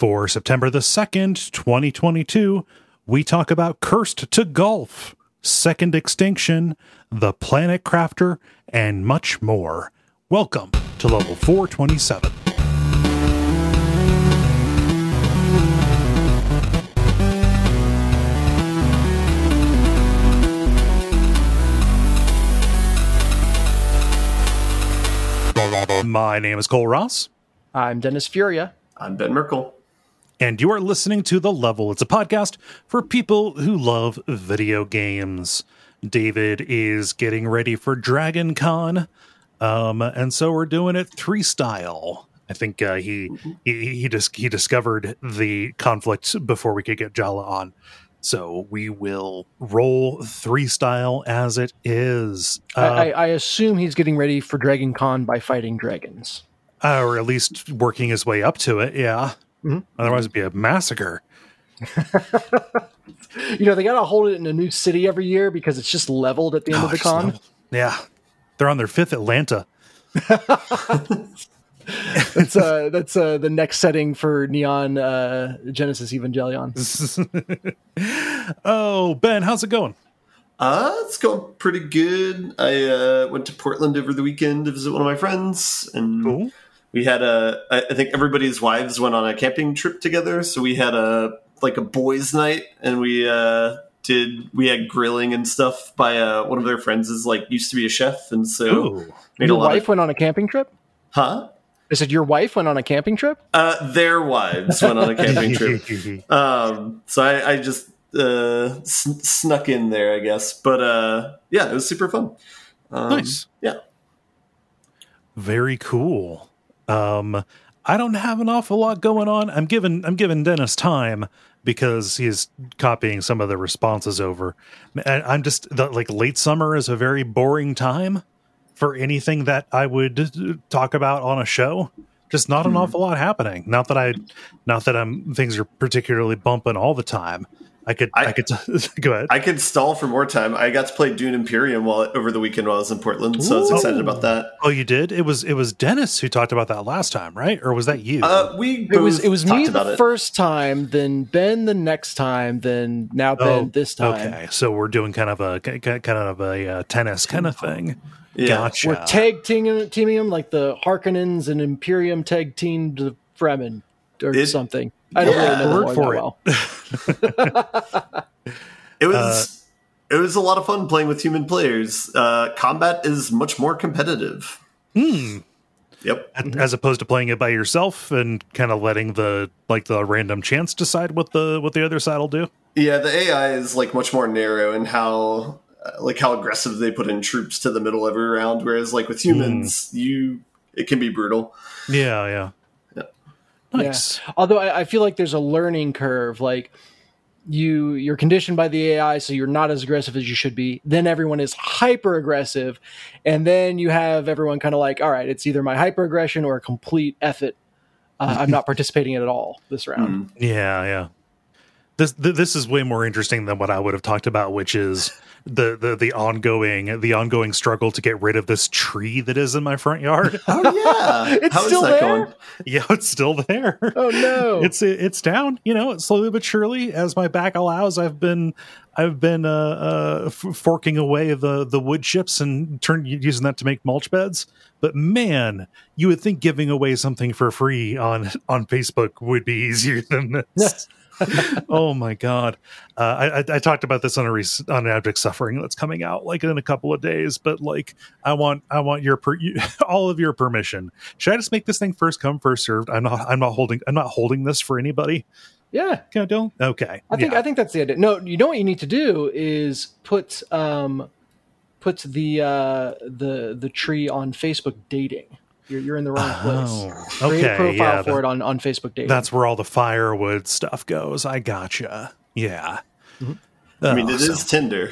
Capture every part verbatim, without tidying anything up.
For September the second, twenty twenty-two, we talk about Cursed to Golf, Second Extinction, The Planet Crafter, and much more. Welcome to Level four twenty-seven. My name is Cole Ross. I'm Dennis Furia. I'm Ben Merkel. And you are listening to The Level. It's a podcast for people who love video games. David is getting ready for Dragon Con, um, and so we're doing it three style. I think uh, he he he, dis- he discovered the conflict before we could get Jala on. So we will roll three style as it is. Uh, I, I assume he's getting ready for Dragon Con by fighting dragons. Uh, or at least working his way up to it, yeah. Mm-hmm. Otherwise it'd be a massacre. You know, they gotta hold it in a new city every year because it's just leveled at the end Oh, of the just con. leveled. Yeah. They're on their fifth Atlanta. That's uh that's uh the next setting for Neon uh Genesis Evangelion. Oh, Ben, how's it going? Uh, it's going pretty good. I uh, went to Portland over the weekend to visit one of my friends, and Cool. we had a. I I think everybody's wives went on a camping trip together, so we had a like a boys' night, and we uh, did we had grilling and stuff by uh, one of their friends is like used to be a chef, and so Ooh. made Your a lot wife of went on a camping trip? huh. I said your wife went on a camping trip? Uh, their wives went on a camping trip. Um, so I, I just uh, sn- snuck in there, I guess. But uh, yeah, it was super fun. Um, Nice. Yeah. Very cool. Um, I don't have an awful lot going on. I'm giving I'm giving Dennis time because he's copying some of the responses over. I, I'm just the, like late summer is a very boring time for anything that I would talk about on a show. Just not an awful lot happening. Not that I, not that I'm things are particularly bumping all the time. I could, I, I- I could go ahead. I could stall for more time. I got to play Dune Imperium while over the weekend while I was in Portland, so I was Ooh. excited about that. Oh, you did? It was it was Dennis who talked about that last time, right? Or was that you? Uh, we It was both it was talked me about the it. first time, then Ben the next time, then now Ben this time. Okay, so we're doing kind of a kind of a uh, tennis kind of thing. Yeah. Gotcha. We're tag teaming, teaming them like the Harkonnens and Imperium tag teamed the Fremen or It- something. I don't yeah. really know the Word lore for that well. It was it was a lot of fun playing with human players. Uh, combat is much more competitive. Hmm. Yep. As opposed to playing it by yourself and kind of letting the like the random chance decide what the what the other side will do. Yeah, the A I is like much more narrow in how uh, like how aggressive they put in troops to the middle every round. Whereas like with humans, you it can be brutal. Yeah, yeah. Yeah. Nice. Yeah. Although I, I feel like there's a learning curve. Like you, you're conditioned by the A I, so you're not as aggressive as you should be. Then everyone is hyper aggressive, and then you have everyone kind of like, all right, it's either my hyper aggression or a complete F it. Uh, I'm not participating in it at all this round. Yeah, yeah. This th- this is way more interesting than what I would have talked about, which is the, the the ongoing the ongoing struggle to get rid of this tree that is in my front yard. Oh yeah, It's How is still that there? going? Yeah, it's still there. Oh no! It's it's down, you know, slowly but surely as my back allows. I've been I've been uh, uh, f- forking away the the wood chips and turn using that to make mulch beds. But man, you would think giving away something for free on on Facebook would be easier than this. Oh my god! Uh, I, I I talked about this on a rec- on Abject Suffering that's coming out like in a couple of days. But like, I want I want your per- you, all of your permission. Should I just make this thing first come first served? I'm not I'm not holding I'm not holding this for anybody. yeah, Can I do? Okay. I think Yeah. I think that's the idea. No, you know what you need to do is put um, put the uh, the the tree on Facebook dating. You're you're in the wrong place. Oh, Create a okay, profile yeah, for that- it on, on Facebook dating. That's where all the firewood stuff goes. I gotcha. Yeah. I mean, Oh, it so- is Tinder.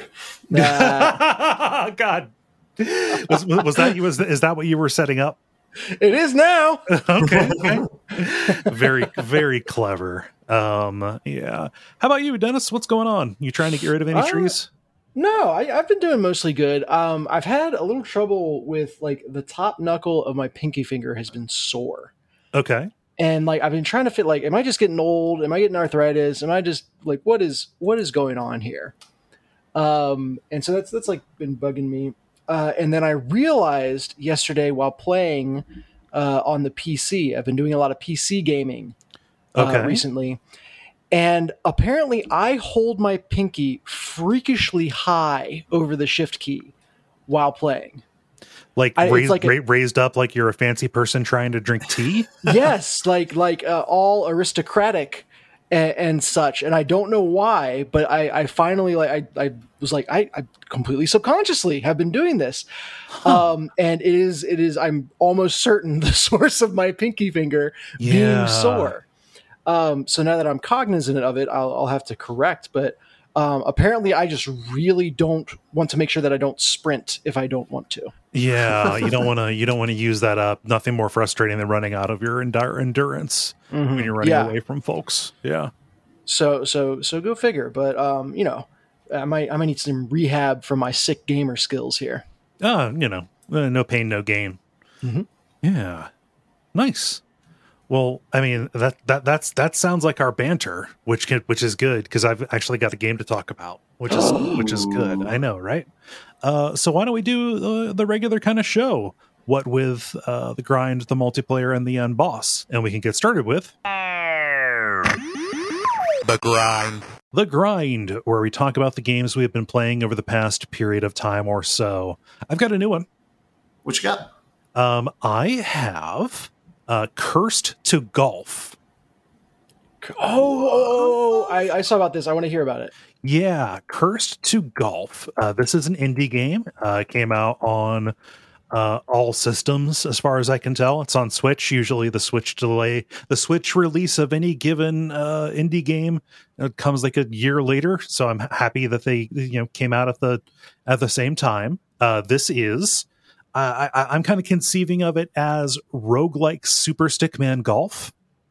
Uh, God. Was, was that you? Was is that what you were setting up? it is now. Okay. okay. Very, very clever. Um, yeah. How about you, Dennis? What's going on? You trying to get rid of any Uh, trees? No, I, I've been doing mostly good. Um, I've had a little trouble with like the top knuckle of my pinky finger has been sore. Okay. And like I've been trying to fit like, am I just getting old? Am I getting arthritis? Am I just like what is what is going on here? Um, and so that's that's like been bugging me. Uh, and then I realized yesterday while playing uh, on the P C, I've been doing a lot of P C gaming uh, Okay. recently, and apparently I hold my pinky freakishly high over the shift key while playing. Like, I- it's raised, like a- ra- raised up like you're a fancy person trying to drink tea. Yes, like like uh, all aristocratic and, and such. And I don't know why, but I, I finally like I, I was like I, I completely subconsciously have been doing this, um, and it is it is I'm almost certain the source of my pinky finger Yeah. being sore. Um, so now that I'm cognizant of it, I'll, I'll have to correct. But um, apparently, I just really don't want to make sure that I don't sprint if I don't want to. Yeah, you don't want to. You don't want to use that up. Nothing more frustrating than running out of your endur- endurance when you're running Yeah. away from folks. Yeah. So so so go figure. But um, you know, I might I might need some rehab for my sick gamer skills here. Uh, you know, uh, no pain, no gain. Mhm. Yeah. Nice. Well, I mean that that that's that sounds like our banter, which can, which is good because I've actually got a game to talk about, which is which is good. I know, right? Uh, so why don't we do the, the regular kind of show? What with uh, the grind, the multiplayer, and the unboss, and we can get started with The grind. the grind, where we talk about the games we have been playing over the past period of time or so. I've got a new one. What you got? Um, I have uh, Cursed to Golf. Oh, oh, oh, I, I saw about this. I want to hear about it. Yeah, Cursed to Golf. Uh, this is an indie game. Uh, it came out on uh, all systems, as far as I can tell. It's on Switch. Usually, the Switch delay, the Switch release of any given uh, indie game, it comes like a year later. So I'm happy that they, you know, came out at the at the same time. Uh, this is. I, I, I'm kind of conceiving of it as roguelike Super Stickman Golf.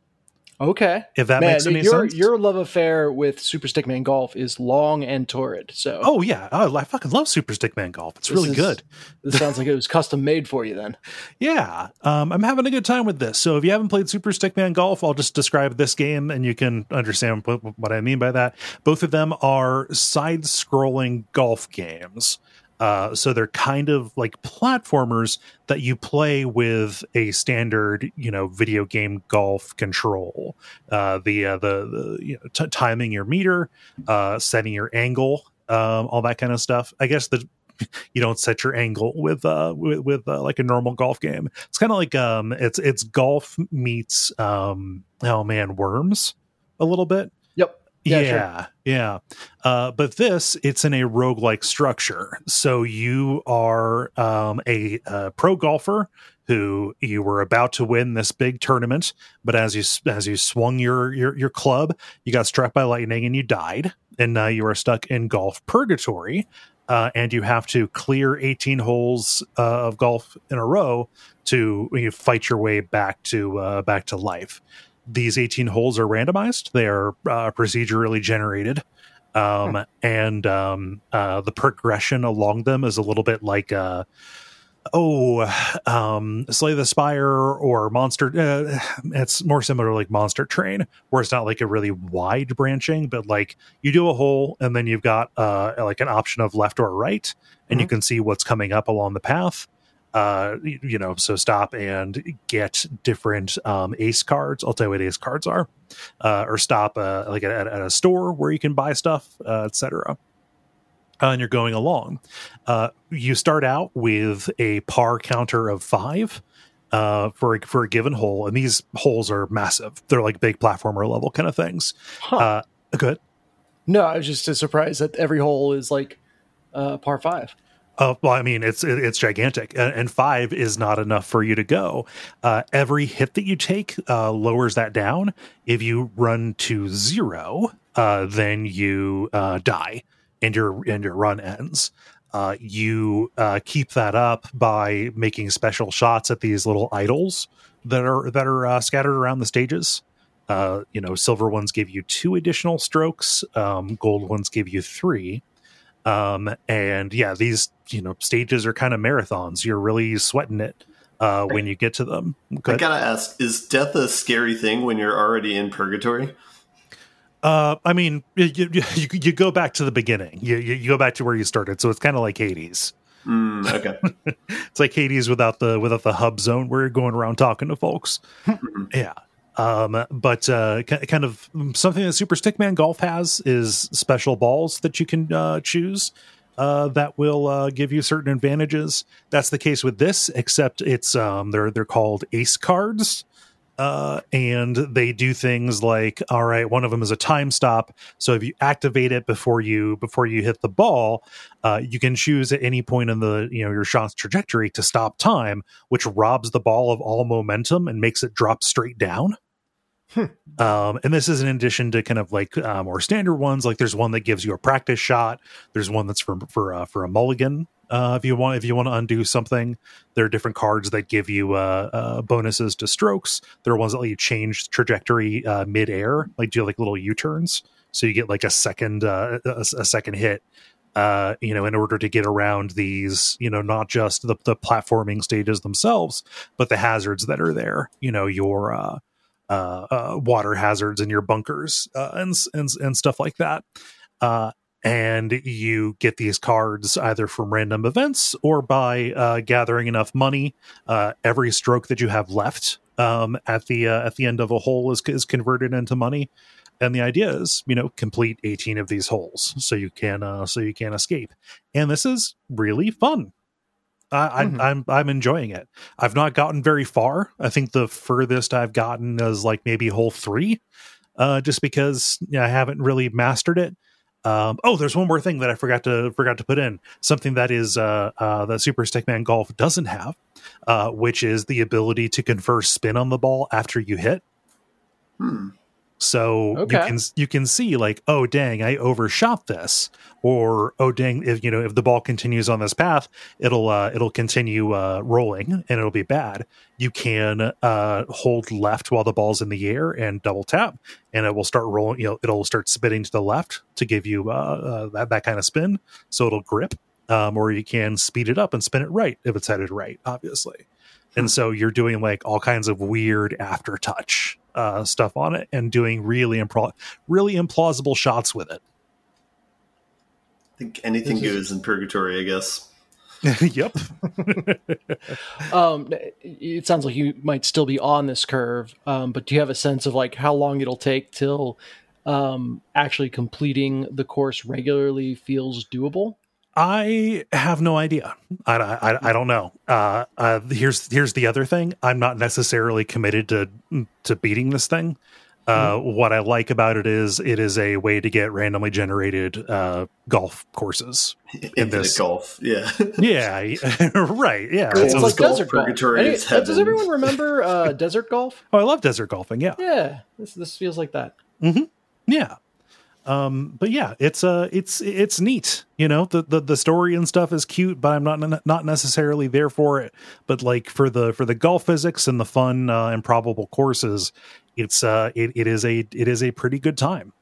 Okay. If that Man, makes any your, sense. your love affair with Super Stickman Golf is long and torrid. So Oh yeah, oh, I fucking love Super Stickman Golf. It's this really is- good. This sounds like it was custom made for you then. Yeah, um, I'm having a good time with this. So if you haven't played Super Stickman Golf, I'll just describe this game and you can understand what, what I mean by that. Both of them are side-scrolling golf games. Uh, so they're kind of like platformers that you play with a standard, you know, video game golf control. Uh, the uh, the, the you know, t- timing your meter, uh, setting your angle, um, all that kind of stuff. I guess the you don't set your angle with uh with, with uh, like a normal golf game. It's kind of like um it's it's golf meets um oh man worms a little bit. Yep. Yeah, Yeah, yeah. sure. Uh, but this, it's in a roguelike structure. So you are um, a, a pro golfer who you were about to win this big tournament, but as you as you swung your your, your club, you got struck by lightning and you died, and now you are stuck in golf purgatory. Uh, and you have to clear eighteen holes uh, of golf in a row to you know, fight your way back to uh, back to life. These eighteen holes are randomized. They are uh, procedurally generated. Um, Hmm. And um, uh, the progression along them is a little bit like, uh, oh, um, Slay the Spire or Monster. Uh, it's more similar to like Monster Train, where it's not like a really wide branching, but like you do a hole and then you've got uh, like an option of left or right, and you Mhm. can see what's coming up along the path. Uh, you, you know, so stop and get different um, ace cards. I'll tell you what ace cards are, uh, or stop uh, like at, at a store where you can buy stuff, uh, et cetera. Uh, and you're going along. Uh, you start out with a par counter of five uh, for a, for a given hole, and these holes are massive. They're like big platformer level kind of things. Huh. Uh, good. No, I was just uh, surprised that every hole is like uh, par five. Uh, well, I mean, it's it, it's gigantic, and, and five is not enough for you to go. Uh, every hit that you take uh, lowers that down. If you run to zero, uh, then you uh, die, and your and your run ends. Uh, you uh, keep that up by making special shots at these little idols that are that are uh, scattered around the stages. Uh, you know, silver ones give you two additional strokes. Um, gold ones give you three. Um, and yeah, these, you know, stages are kind of marathons. You're really sweating it. uh, when you get to them. I gotta ask, is death a scary thing when you're already in purgatory? Uh, I mean, you, you, you go back to the beginning. You, you, you go back to where you started. So it's kind of like Hades. Mm, okay. It's like Hades without the without the hub zone where you're going around talking to folks. Yeah. Um, but uh, kind of something that Super Stickman Golf has is special balls that you can uh, choose uh, that will uh, give you certain advantages. That's the case with this, except it's um, they're they're called ace cards. Uh, and they do things like, all right, one of them is a time stop. So if you activate it before you before you hit the ball, uh, you can choose at any point in the you know your shot's trajectory to stop time, which robs the ball of all momentum and makes it drop straight down. Hmm. Um, and this is in addition to kind of like uh, more standard ones. Like there's one that gives you a practice shot. There's one that's for for uh, for a mulligan. Uh, if you want, if you want to undo something, there are different cards that give you uh, uh, bonuses to strokes. There are ones that let you change trajectory uh, mid-air, like do like little U-turns, so you get like a second uh, a, a second hit. Uh, you know, in order to get around these, you know, not just the the platforming stages themselves, but the hazards that are there. You know, your uh, uh, uh, water hazards and your bunkers uh, and and and stuff like that. Uh, And you get these cards either from random events or by uh, gathering enough money. Uh, every stroke that you have left um, at the uh, at the end of a hole is is converted into money. And the idea is, you know, complete eighteen of these holes so you can uh, so you can escape. And this is really fun. I, mm-hmm. I, I'm I'm enjoying it. I've not gotten very far. I think the furthest I've gotten is like maybe hole three, uh, just because you know, I haven't really mastered it. Um, oh, there's one more thing that I forgot to forgot to put in. Something that is uh, uh, that Super Stickman Golf doesn't have, uh, which is the ability to confer spin on the ball after you hit. Hmm. So okay. you can you can see like, oh dang, I overshot this, or oh dang, if you know if the ball continues on this path, it'll uh, it'll continue uh, rolling and it'll be bad. You can uh, hold left while the ball's in the air and double tap, and it will start rolling. You know, it'll start spinning to the left to give you uh, uh, that that kind of spin, so it'll grip. Um, or you can speed it up and spin it right if it's headed right, obviously. And so you're doing like all kinds of weird aftertouch uh, stuff on it and doing really impro- really implausible shots with it. I think anything this goes is... in purgatory, I guess. Yep. um, it sounds like you might still be on this curve, um, but do you have a sense of like how long it'll take till um, actually completing the course regularly feels doable? I have no idea. I, I, I don't know. Uh, uh, here's here's the other thing. I'm not necessarily committed to to beating this thing. Uh, mm-hmm. What I like about it is it is a way to get randomly generated uh, golf courses. In this golf, yeah, yeah, right, yeah. It's, it's like golf desert golf. Purgatory Any, is heaven. Does everyone remember uh, desert golf? Oh, I love desert golfing. Yeah, yeah. This this feels like that. Mm-hmm. Yeah. Um, but yeah, it's uh it's it's neat. You know, the, the the story and stuff is cute, but I'm not not necessarily there for it. But like for the for the golf physics and the fun uh, improbable courses, it's uh it, it is a it is a pretty good time.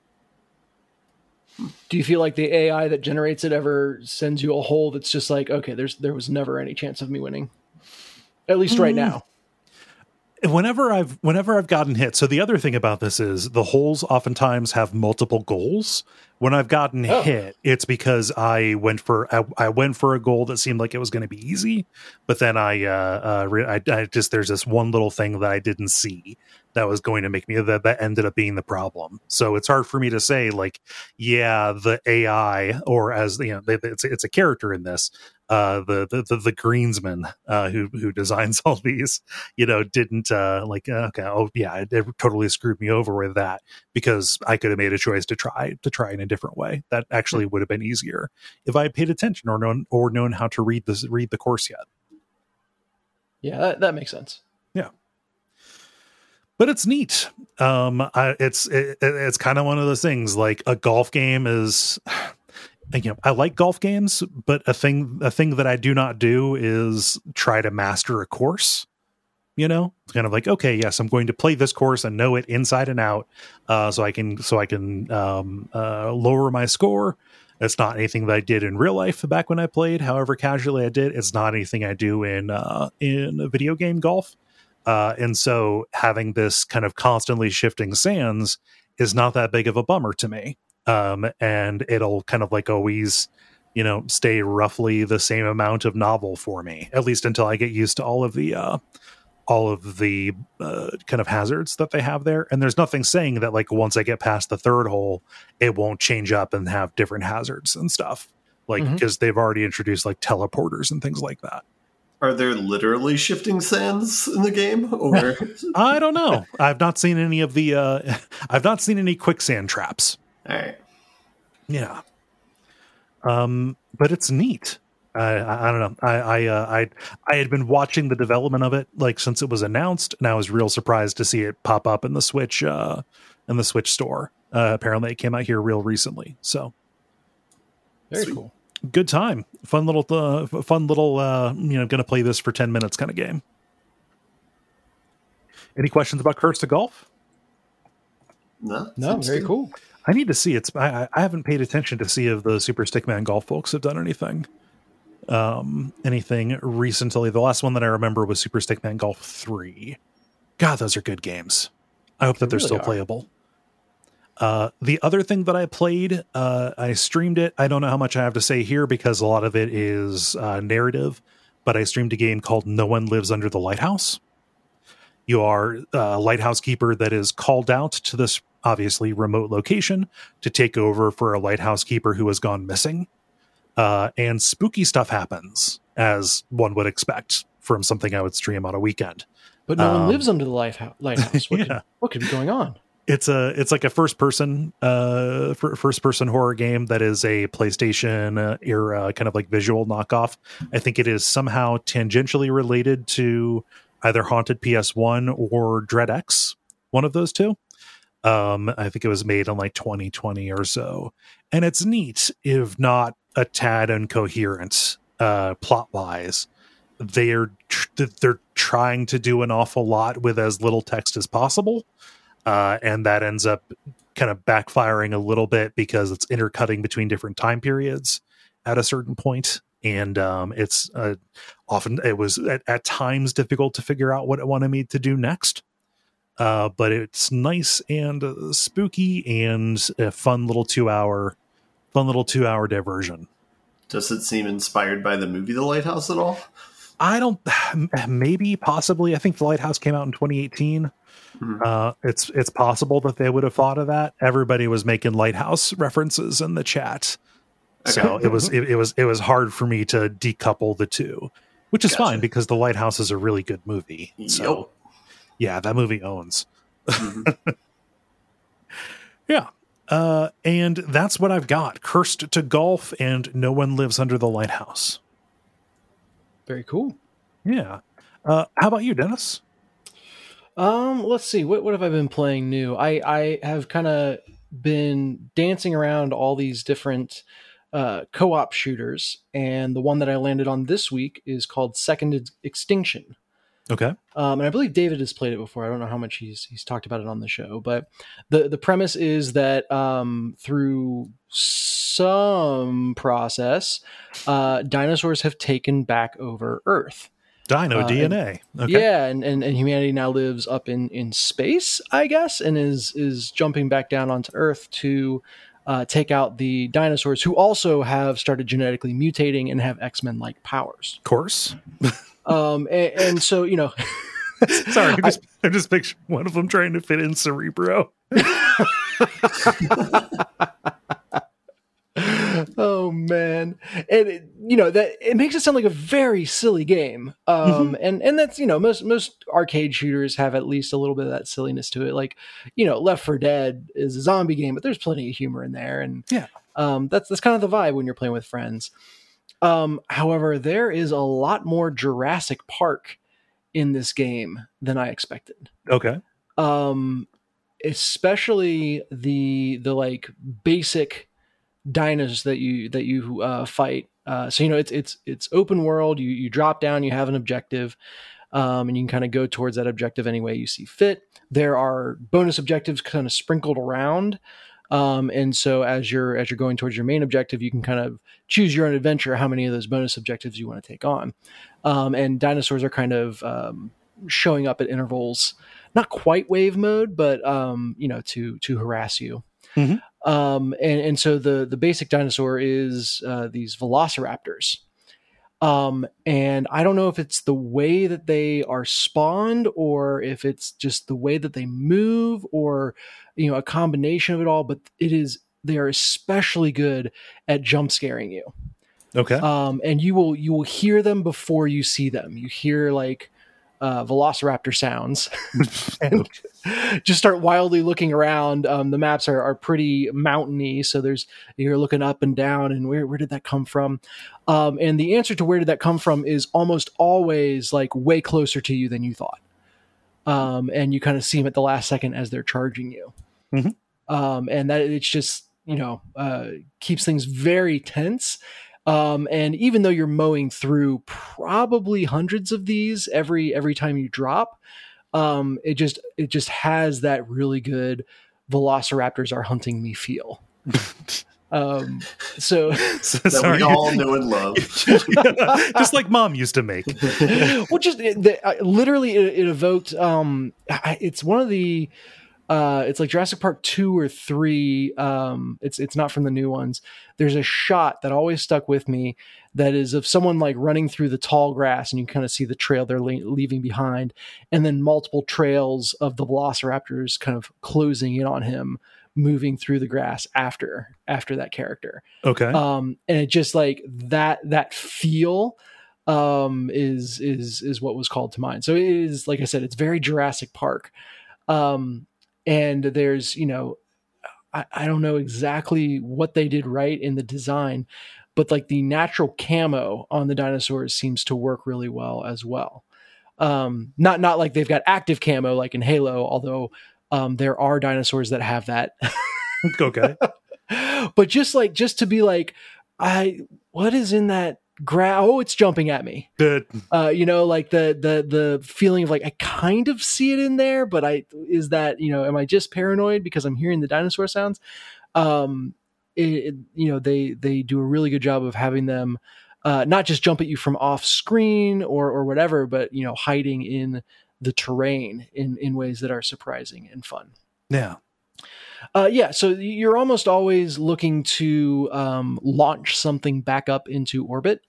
Do you feel like the A I that generates it ever sends you a hole that's just like, okay, there's there was never any chance of me winning, at least mm. right now? Whenever I've whenever I've gotten hit. So the other thing about this is the holes oftentimes have multiple goals. When I've gotten oh. hit, it's because I went for I, I went for a goal that seemed like it was going to be easy, but then I uh, uh re- I, I just there's this one little thing that I didn't see that was going to make me that that ended up being the problem. So it's hard for me to say like, yeah, the A I, or as you know, it's it's a character in this. Uh, the, the the the greensman uh, who who designs all these, you know, didn't uh, like okay, oh yeah, it, it totally screwed me over with that because I could have made a choice to try to try in a different way. That actually would have been easier if I had paid attention or known or known how to read this read the course yet. Yeah, that, that makes sense. Yeah, but it's neat. Um, I, it's it, it's kind of one of those things. Like a golf game is. You know, I like golf games, but a thing a thing that I do not do is try to master a course. You know, it's kind of like, okay, yes, I'm going to play this course and know it inside and out, uh, so I can so I can um, uh, lower my score It's not anything that I did in real life back when I played, however casually I did. It's not anything I do in uh, in a video game golf. Uh, and so having this kind of constantly shifting sands is not that big of a bummer to me. Um, and it'll kind of like always, you know, stay roughly the same amount of novel for me, at least until I get used to all of the uh, all of the uh, kind of hazards that they have there. And there's nothing saying that like once I get past the third hole, it won't change up and have different hazards and stuff. Like, because mm-hmm. they've already introduced like teleporters and things like that. Are there literally shifting sands in the game? Or I don't know. I've not seen any of the, uh, I've not seen any quicksand traps. All right. Yeah. Um, but it's neat. I, I, I don't know. I, I, uh, I, I had been watching the development of it like since it was announced, and I was real surprised to see it pop up in the Switch, uh, in the Switch store. Uh, apparently it came out here real recently. So very Sweet. Cool. Good time. Fun little, uh, fun little, uh, you know, going to play this for ten minutes kind of game. Any questions about Curse to Golf? No, no, very good. Cool. I need to see it's, I, I haven't paid attention to see if the Super Stickman Golf folks have done anything. Um, anything recently. The last one that I remember was Super Stickman Golf three. God, those are good games. I hope that they they're really still are. playable. Uh, the other thing that I played, uh, I streamed it. I don't know how much I have to say here because a lot of it is uh, narrative, but I streamed a game called No One Lives Under the Lighthouse. You are a lighthouse keeper that is called out to this obviously remote location to take over for a lighthouse keeper who has gone missing. Uh, and spooky stuff happens, as one would expect from something I would stream on a weekend. But no um, one lives under the lighthouse. What, yeah. could, what could be going on? It's a it's like a first person uh first person horror game that is a PlayStation era kind of like visual knockoff. I think it is somehow tangentially related to either Haunted P S one or Dread X, one of those two. Um, I think it was made in like twenty twenty or so, and it's neat, if not a tad incoherent uh, plot wise. They're they're trying to do an awful lot with as little text as possible. Uh, and that ends up kind of backfiring a little bit because it's intercutting between different time periods at a certain point. And um, it's uh, often, it was at, at times difficult to figure out what it wanted me to do next. Uh, but it's nice and uh, spooky and a fun little two hour, fun little two hour diversion. Does it seem inspired by the movie The Lighthouse at all? I don't, maybe, possibly. I think The Lighthouse came out in twenty eighteen. Mm-hmm. Uh, it's it's possible that they would have thought of that. Everybody was making Lighthouse references in the chat, okay. so it was it, it was it was hard for me to decouple the two, which is gotcha. Fine because The Lighthouse is a really good movie. So, yep. yeah, that movie owns. Mm-hmm. yeah, uh, and that's what I've got: Cursed to Golf and No One Lives Under the Lighthouse. Very cool. Yeah. Uh, how about you, Dennis? Um, let's see. What what have I been playing new? I, I have kind of been dancing around all these different uh, co-op shooters, and the one that I landed on this week is called Second Extinction. Okay. Um, and I believe David has played it before. I don't know how much he's he's talked about it on the show, but the the premise is that um, through some process, uh, dinosaurs have taken back over Earth. Dino uh, D N A. And, okay. Yeah, and, and, and humanity now lives up in, in space, I guess, and is is jumping back down onto Earth to uh, take out the dinosaurs, who also have started genetically mutating and have X-Men like powers. Of course. um, and, and so you know, sorry, I just I, I just picture one of them trying to fit in Cerebro. Oh man, and it, you know that it makes it sound like a very silly game, um, mm-hmm. and and that's you know most most arcade shooters have at least a little bit of that silliness to it. Like you know, Left four Dead is a zombie game, but there's plenty of humor in there, and yeah, um, that's that's kind of the vibe when you're playing with friends. Um, however, there is a lot more Jurassic Park in this game than I expected. Okay, um, especially the the like basic dinos that you that you uh, fight. Uh, so you know it's it's it's open world. You you drop down. You have an objective, um, and you can kind of go towards that objective any way you see fit. There are bonus objectives kind of sprinkled around, Um, and so as you're as you're going towards your main objective, you can kind of choose your own adventure, how many of those bonus objectives you want to take on. Um, and dinosaurs are kind of um, showing up at intervals, not quite wave mode, but um, you know, to to harass you. Mm-hmm. Um, and, and so the the basic dinosaur is uh, these velociraptors. Um, and I don't know if it's the way that they are spawned or if it's just the way that they move or, you know, a combination of it all, but it is, they are especially good at jump scaring you. Okay. Um, and you will, you will hear them before you see them. You hear like, uh, velociraptor sounds and just start wildly looking around. Um, the maps are, are pretty mountainy. So there's, you're looking up and down and where, where did that come from? Um, and the answer to where did that come from is almost always like way closer to you than you thought. Um, and you kind of see them at the last second as they're charging you. Mm-hmm. Um, and that it's just, you know, uh, keeps things very tense. Um, and even though you're mowing through probably hundreds of these every every time you drop, um, it just it just has that really good velociraptors are hunting me feel. um, so, so that sorry. we all know and love, just like Mom used to make. Well, just it, the, uh, literally, it, it evoked. Um, it's one of the. Uh, it's like Jurassic Park two or three. Um, it's it's not from the new ones. There's a shot that always stuck with me that is of someone like running through the tall grass, and you kind of see the trail they're le- leaving behind, and then multiple trails of the velociraptors kind of closing in on him, moving through the grass after after that character. Okay. Um, and it just like that that feel um, is is is what was called to mind. So it is, like I said, it's very Jurassic Park. Um, And there's, you know, I, I don't know exactly what they did right in the design, but like the natural camo on the dinosaurs seems to work really well as well. Um, not not like they've got active camo like in Halo, although um, there are dinosaurs that have that. Okay. But just like just to be like, I what is in that grass? Oh, it's jumping at me. Good. Uh, you know, like the the the feeling of like I kind of see it in there, but I is that, you know, am I just paranoid because I'm hearing the dinosaur sounds? Um, it, it, you know, they they do a really good job of having them uh, not just jump at you from off screen or or whatever, but you know, hiding in the terrain in in ways that are surprising and fun. Yeah. Uh, yeah, so you're almost always looking to um, launch something back up into orbit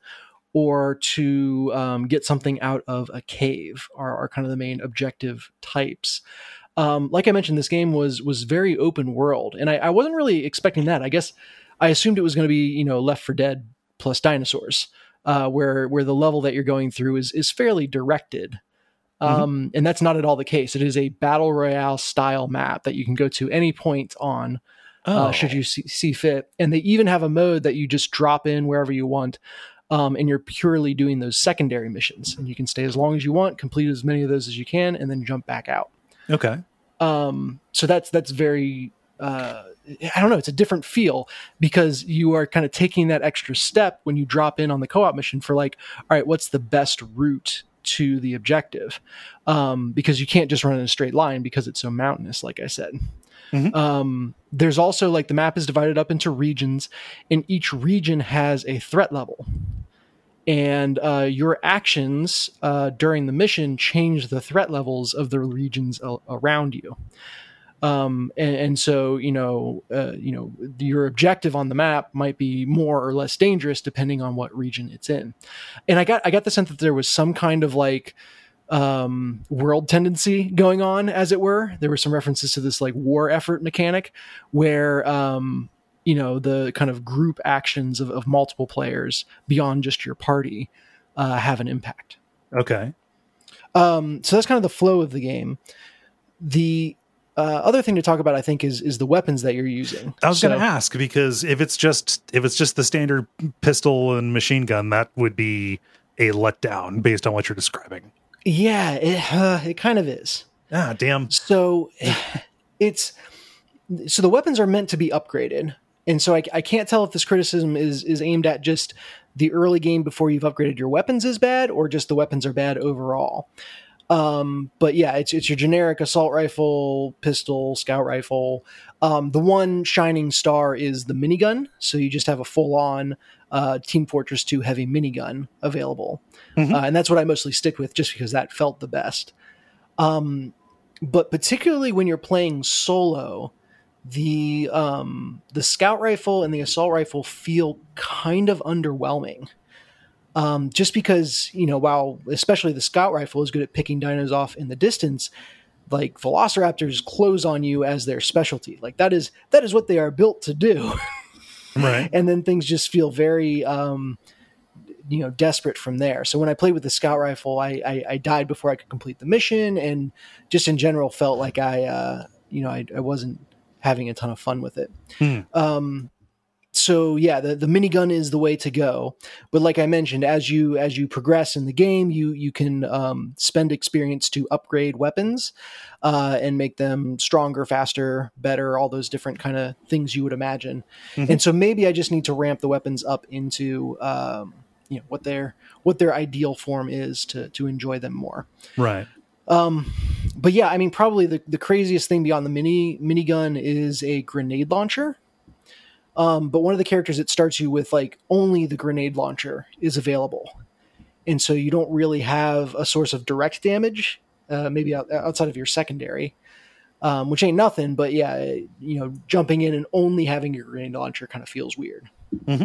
or to um, get something out of a cave are, are kind of the main objective types. Um, like I mentioned, this game was was very open world, and I, I wasn't really expecting that. I guess I assumed it was going to be, you know, Left four Dead plus dinosaurs, uh, where where the level that you're going through is is fairly directed. Um, mm-hmm. And that's not at all the case. It is a battle royale style map that you can go to any point on, oh. uh, should you see, see fit. And they even have a mode that you just drop in wherever you want. Um, and you're purely doing those secondary missions, and you can stay as long as you want, complete as many of those as you can, and then jump back out. Okay. Um, so that's, that's very, uh, I don't know. It's a different feel because you are kind of taking that extra step when you drop in on the co-op mission for like, all right, what's the best route to the objective, um, because you can't just run in a straight line because it's so mountainous, like I said. Mm-hmm. Um, there's also like the map is divided up into regions, and each region has a threat level. And uh, your actions uh, during the mission change the threat levels of the regions a- around you. Um, and, and so, you know, uh, you know, your objective on the map might be more or less dangerous depending on what region it's in. And I got, I got the sense that there was some kind of like, um, world tendency going on, as it were. There were some references to this like war effort mechanic where, um, you know, the kind of group actions of, of multiple players beyond just your party, uh, have an impact. Okay. Um, so that's kind of the flow of the game. The, Uh, other thing to talk about, I think, is is the weapons that you're using. I was so, going to ask, because if it's just if it's just the standard pistol and machine gun, that would be a letdown based on what you're describing. Yeah, it, uh, it kind of is. Ah, damn. So it's so the weapons are meant to be upgraded, and so I, I can't tell if this criticism is is aimed at just the early game before you've upgraded your weapons is bad, or just the weapons are bad overall. Um, but yeah, it's it's your generic assault rifle, pistol, scout rifle. Um, the one shining star is the minigun, so you just have a full on uh, Team Fortress two heavy minigun available, mm-hmm. uh, and that's what I mostly stick with, just because that felt the best. Um, but particularly when you're playing solo, the um, the scout rifle and the assault rifle feel kind of underwhelming. Um, just because, you know, while especially the scout rifle is good at picking dinos off in the distance, like velociraptors close on you as their specialty. Like that is, that is what they are built to do. Right. And then things just feel very, um, you know, desperate from there. So when I played with the scout rifle, I, I, I died before I could complete the mission, and just in general felt like I, uh, you know, I, I wasn't having a ton of fun with it. Hmm. Um, So yeah, the, the minigun is the way to go. But like I mentioned, as you as you progress in the game, you you can um, spend experience to upgrade weapons uh, and make them stronger, faster, better, all those different kind of things you would imagine. Mm-hmm. And so maybe I just need to ramp the weapons up into um, you know what their what their ideal form is to to enjoy them more. Right. Um, but yeah, I mean, probably the, the craziest thing beyond the mini minigun is a grenade launcher. Um, but one of the characters, it starts you with like only the grenade launcher is available. And so you don't really have a source of direct damage, uh, maybe out, outside of your secondary, um, which ain't nothing, but yeah, you know, jumping in and only having your grenade launcher kind of feels weird. Mm-hmm.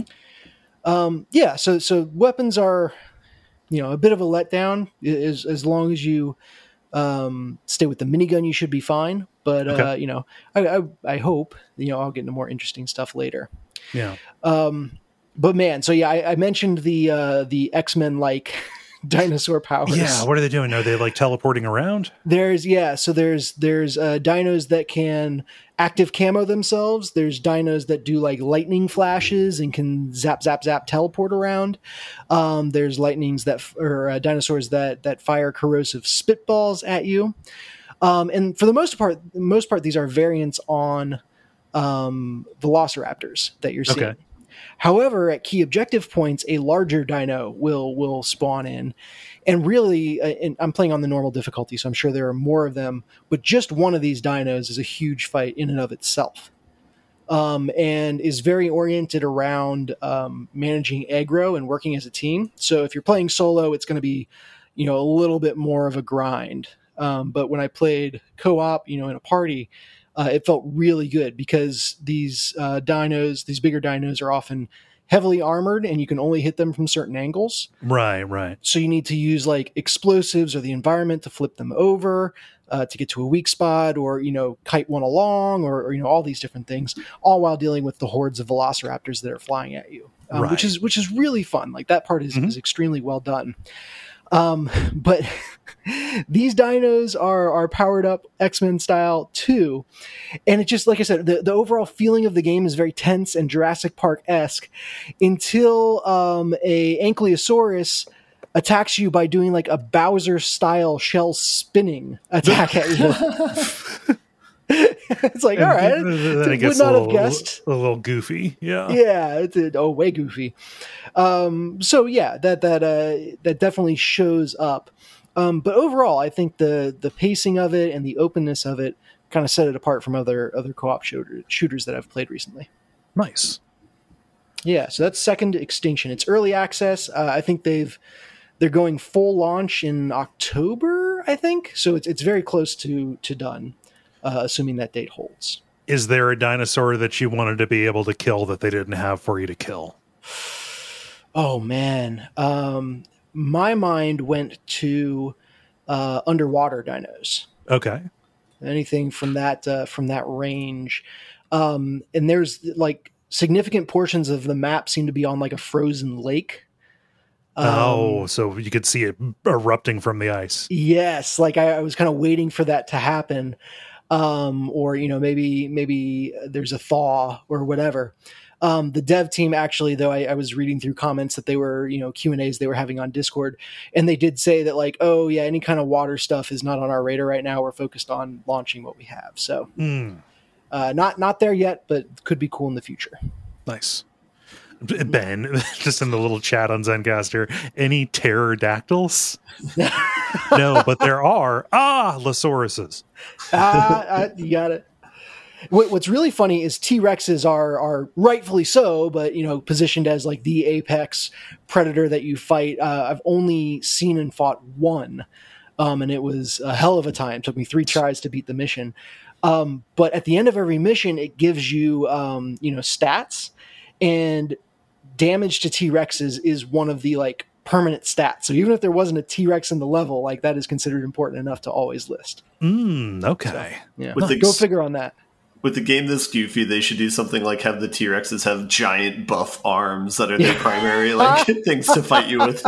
Um, yeah. So, so weapons are, you know, a bit of a letdown. As, as long as you, um, stay with the minigun, you should be fine. But, okay. uh, you know, I, I, I hope, you know, I'll get into more interesting stuff later. Yeah. Um, but man, so yeah, I, I mentioned the, uh, the X-Men like dinosaur powers. Yeah. What are they doing? Are they like teleporting around? There's, yeah. So there's, there's, uh, dinos that can active camo themselves. There's dinos that do like lightning flashes and can zap, zap, zap, teleport around. Um, there's lightnings that, or uh, dinosaurs that, that fire corrosive spitballs at you. Um, and for the most part, most part, these are variants on um, velociraptors that you're seeing. Okay. However, at key objective points, a larger dino will will spawn in, and really, uh, and I'm playing on the normal difficulty, so I'm sure there are more of them. But just one of these dinos is a huge fight in and of itself, um, and is very oriented around um, managing aggro and working as a team. So if you're playing solo, it's going to be, you know, a little bit more of a grind. Um, but when I played co-op, you know, in a party, uh, it felt really good because these uh, dinos, these bigger dinos, are often heavily armored, and you can only hit them from certain angles. Right, right. So you need to use like explosives or the environment to flip them over, uh, to get to a weak spot, or, you know, kite one along, or, or you know, all these different things, all while dealing with the hordes of velociraptors that are flying at you, um, right. which is which is really fun. Like that part is, mm-hmm. is extremely well done. Um, but these dinos are, are powered up X-Men style too. And it just, like I said, the, the overall feeling of the game is very tense and Jurassic Park-esque until, um, a Ankylosaurus attacks you by doing like a Bowser style shell spinning attack at you. It's like, all right, then it gets would not a have little, guessed. A little goofy, yeah, yeah, it's a, oh, way goofy. Um, so yeah, that that uh, that definitely shows up. Um, but overall, I think the the pacing of it and the openness of it kind of set it apart from other other co-op shooter, shooters that I've played recently. Nice. Yeah, so that's Second Extinction. It's early access. Uh, I think they've they're going full launch in October, I think. So it's it's very close to to done. Uh, assuming that date holds. Is there a dinosaur that you wanted to be able to kill that they didn't have for you to kill? Oh, man. Um, my mind went to uh, underwater dinos. Okay. Anything from that uh, from that range. Um, and there's like significant portions of the map seem to be on like a frozen lake. Um, oh, so you could see it erupting from the ice. Yes. Like I, I was kind of waiting for that to happen. Um, or, you know, maybe, maybe there's a thaw or whatever. Um, the dev team actually, though, I, I was reading through comments that they were, you know, Q and A's they were having on Discord, and they did say that like, oh yeah, any kind of water stuff is not on our radar right now. We're focused on launching what we have. So, mm. uh, not, not there yet, but could be cool in the future. Nice. Ben, just in the little chat on Zencastr, any pterodactyls? No, but there are ah Losauruses. ah, uh, you got it. What, what's really funny is T-Rexes are are rightfully so, but you know, positioned as like the apex predator that you fight. Uh, I've only seen and fought one, um, and it was a hell of a time. It took me three tries to beat the mission. Um, but at the end of every mission, it gives you um, you know stats, and damage to T-Rexes is one of the like permanent stats. So even if there wasn't a T-Rex in the level, like that is considered important enough to always list. Mm, okay, so, yeah, With the, go figure on that. With the game this goofy, they should do something like have the T-Rexes have giant buff arms that are their primary like things to fight you with.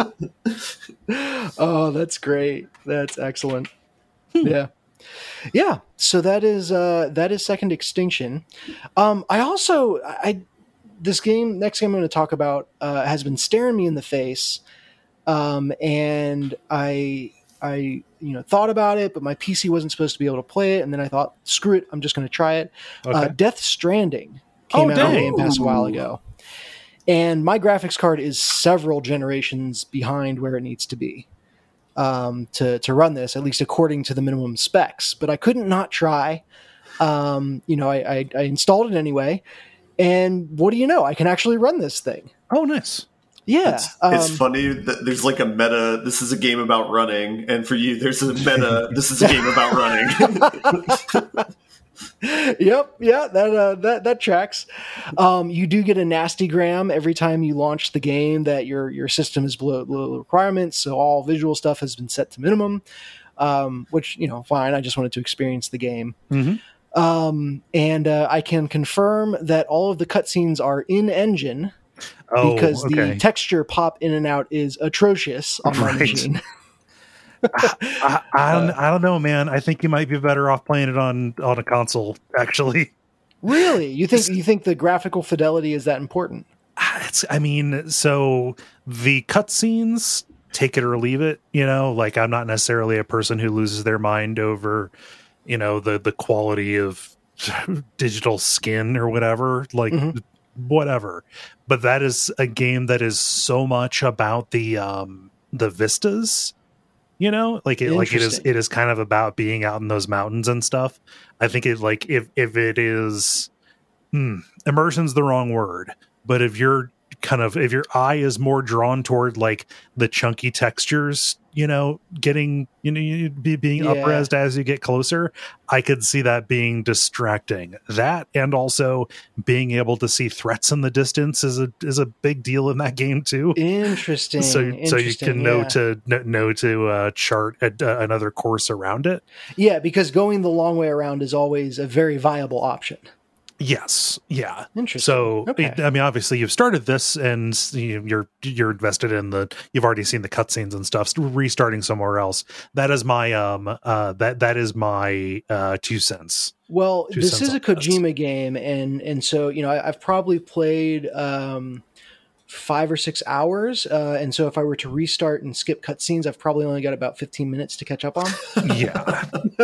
Oh, that's great. That's excellent. Yeah. Yeah. So that is uh that is Second Extinction. Um I also I this game next game I'm going to talk about uh has been staring me in the face. Um and I I you know thought about it, but my P C wasn't supposed to be able to play it, and then I thought, screw it, I'm just going to try it. Okay. Uh, Death Stranding came Oh, out on dang. Game Pass a while ago, and my graphics card is several generations behind where it needs to be um, to to run this, at least according to the minimum specs. But I couldn't not try. Um, you know, I, I, I installed it anyway, and what do you know? I can actually run this thing. Oh, nice. Yeah, It's, it's um, funny that there's like a meta, this is a game about running, and for you, there's a meta, this is a game about running. Yep, yeah, that uh, that that tracks. Um, you do get a nasty gram every time you launch the game that your your system is below, below the requirements, so all visual stuff has been set to minimum, um, which, you know, fine. I just wanted to experience the game. Mm-hmm. Um, and uh, I can confirm that all of the cutscenes are in engine. Oh, because okay. the texture pop in and out is atrocious on my Right. machine. I, I, don't, I don't know, man. I think you might be better off playing it on, on a console, actually. Really? You think you think the graphical fidelity is that important? It's, I mean, so the cutscenes, take it or leave it, you know, like I'm not necessarily a person who loses their mind over, you know, the, the quality of digital skin or whatever, like Mhm. whatever. But that is a game that is so much about the, um, the vistas, you know, like it, like it is, Interesting. it is kind of about being out in those mountains and stuff. I think it like, if, if it is, hmm, immersion's the wrong word, but if you're kind of, if your eye is more drawn toward like the chunky textures, you know, getting, you know, you be being Yeah. up-resed as you get closer, I could see that being distracting. That, and also being able to see threats in the distance is a is a big deal in that game too. Interesting. So, so you Interesting, can know yeah. to kn- know to uh, chart a, uh, another course around it. Yeah, because going the long way around is always a very viable option. Yes, yeah. Interesting. So, Okay. I mean, obviously, you've started this, and you- you're you're invested in the. You've already seen the cutscenes and stuff. So restarting somewhere else. That is my um. Uh. That that is my uh two cents. Well, Two this cents is on a this. Kojima game, and and so you know I, I've probably played um, five or six hours, uh, and so if I were to restart and skip cutscenes, I've probably only got about fifteen minutes to catch up on. Yeah.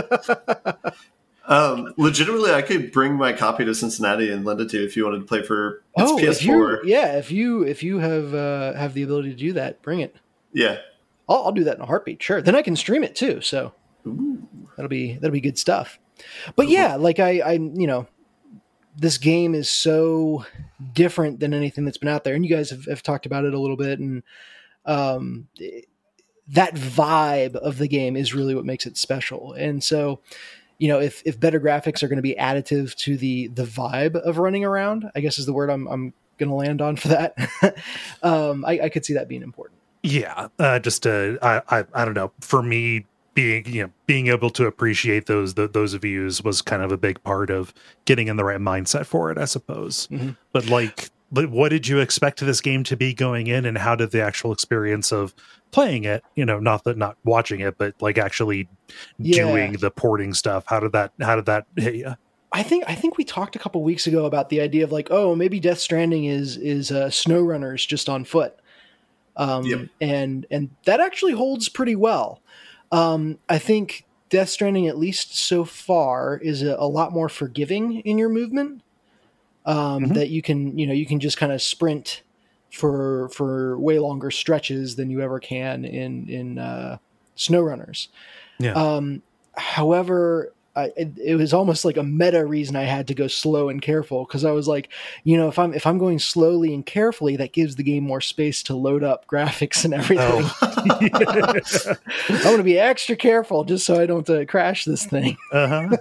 Um, legitimately, I could bring my copy to Cincinnati and lend it to you if you wanted to play for it's oh, P S if you four. yeah, if you if you have uh, have the ability to do that, bring it. Yeah. I'll, I'll do that in a heartbeat. Sure. Then I can stream it too. So that'll be that'll be good stuff. But yeah, like I, I, you know, this game is so different than anything that's been out there, and you guys have, have talked about it a little bit, and um, that vibe of the game is really what makes it special. And so, you know, if if better graphics are going to be additive to the the vibe of running around, I guess is the word I'm I'm going to land on for that. um, I, I could see that being important. Yeah. Uh, just uh, I, I I don't know. For me, being you know being able to appreciate those the, those views was kind of a big part of getting in the right mindset for it, I suppose. Mm-hmm. But like, but what did you expect this game to be going in, and how did the actual experience of playing it, you know, not that not watching it, but like actually Yeah. doing the porting stuff? How did that how did that hit you? I think I think we talked a couple weeks ago about the idea of like, oh, maybe Death Stranding is is uh, SnowRunners just on foot, um, Yep. and and that actually holds pretty well. Um, I think Death Stranding, at least so far, is a, a lot more forgiving in your movement. Um, Mhm. That you can you know you can just kind of sprint for for way longer stretches than you ever can in in uh, snow runners. Yeah. Um, however, I, it, it was almost like a meta reason I had to go slow and careful, because I was like, you know, if I'm if I'm going slowly and carefully, that gives the game more space to load up graphics and everything. Oh. I want to be extra careful just so I don't uh, crash this thing. Uh-huh.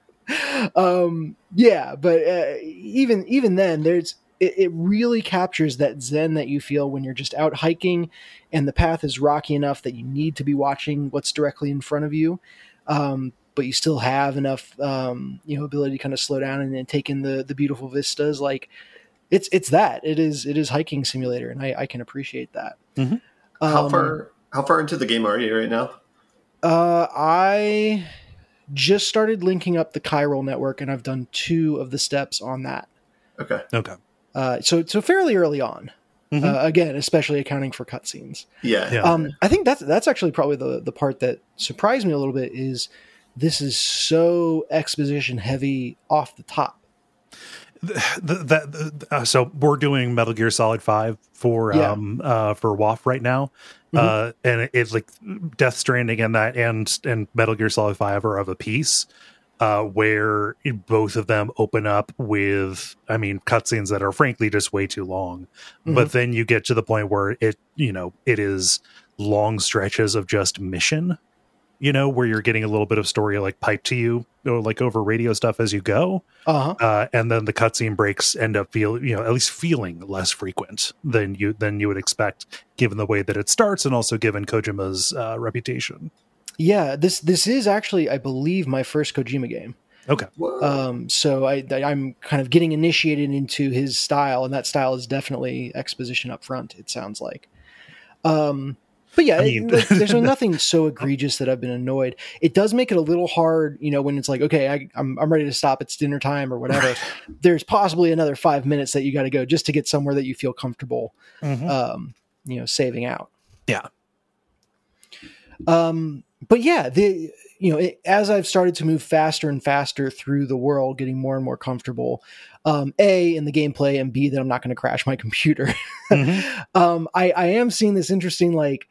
um, yeah, but uh, even even then, there's it, it really captures that zen that you feel when you're just out hiking, and the path is rocky enough that you need to be watching what's directly in front of you. Um, but you still have enough, um, you know, ability to kind of slow down and then take in the, the beautiful vistas. Like it's, it's that it is, it is hiking simulator. And I, I can appreciate that. Mm-hmm. How Um, far, how far into the game are you right now? Uh, I just started linking up the Chiral network, and I've done two of the steps on that. Okay. Okay. Uh, so, so fairly early on, Mm-hmm. uh, again, especially accounting for cutscenes. Yeah. Yeah. Um, I think that's, that's actually probably the, the part that surprised me a little bit is, this is so exposition heavy off the top. The, the, that uh, so we're doing Metal Gear Solid five for Yeah. um uh for W A F right now, Mhm. uh and it, it's like Death Stranding and that and and Metal Gear Solid five are of a piece, uh where both of them open up with, I mean, cutscenes that are frankly just way too long, Mhm. but then you get to the point where it you know it is long stretches of just mission. You know, where you're getting a little bit of story like piped to you, or like over radio stuff as you go, Uh-huh. uh, and then the cutscene breaks end up feel, you know, at least feeling less frequent than you than you would expect, given the way that it starts, and also given Kojima's uh, reputation. Yeah, this this is actually, I believe, my first Kojima game. Okay, Whoa. Um, so I, I'm kind of getting initiated into his style, and that style is definitely exposition up front, it sounds like. Um, but yeah, I mean- it- there's nothing so egregious that I've been annoyed. It does make it a little hard, you know, when it's like, okay, I, I'm I'm ready to stop. It's dinner time or whatever. There's possibly another five minutes that you got to go just to get somewhere that you feel comfortable, Mhm. um, you know, saving out. Yeah. Um, but yeah, the you know, it, as I've started to move faster and faster through the world, getting more and more comfortable, um, A, in the gameplay, and B, that I'm not going to crash my computer. Mhm. um, I, I am seeing this interesting, like,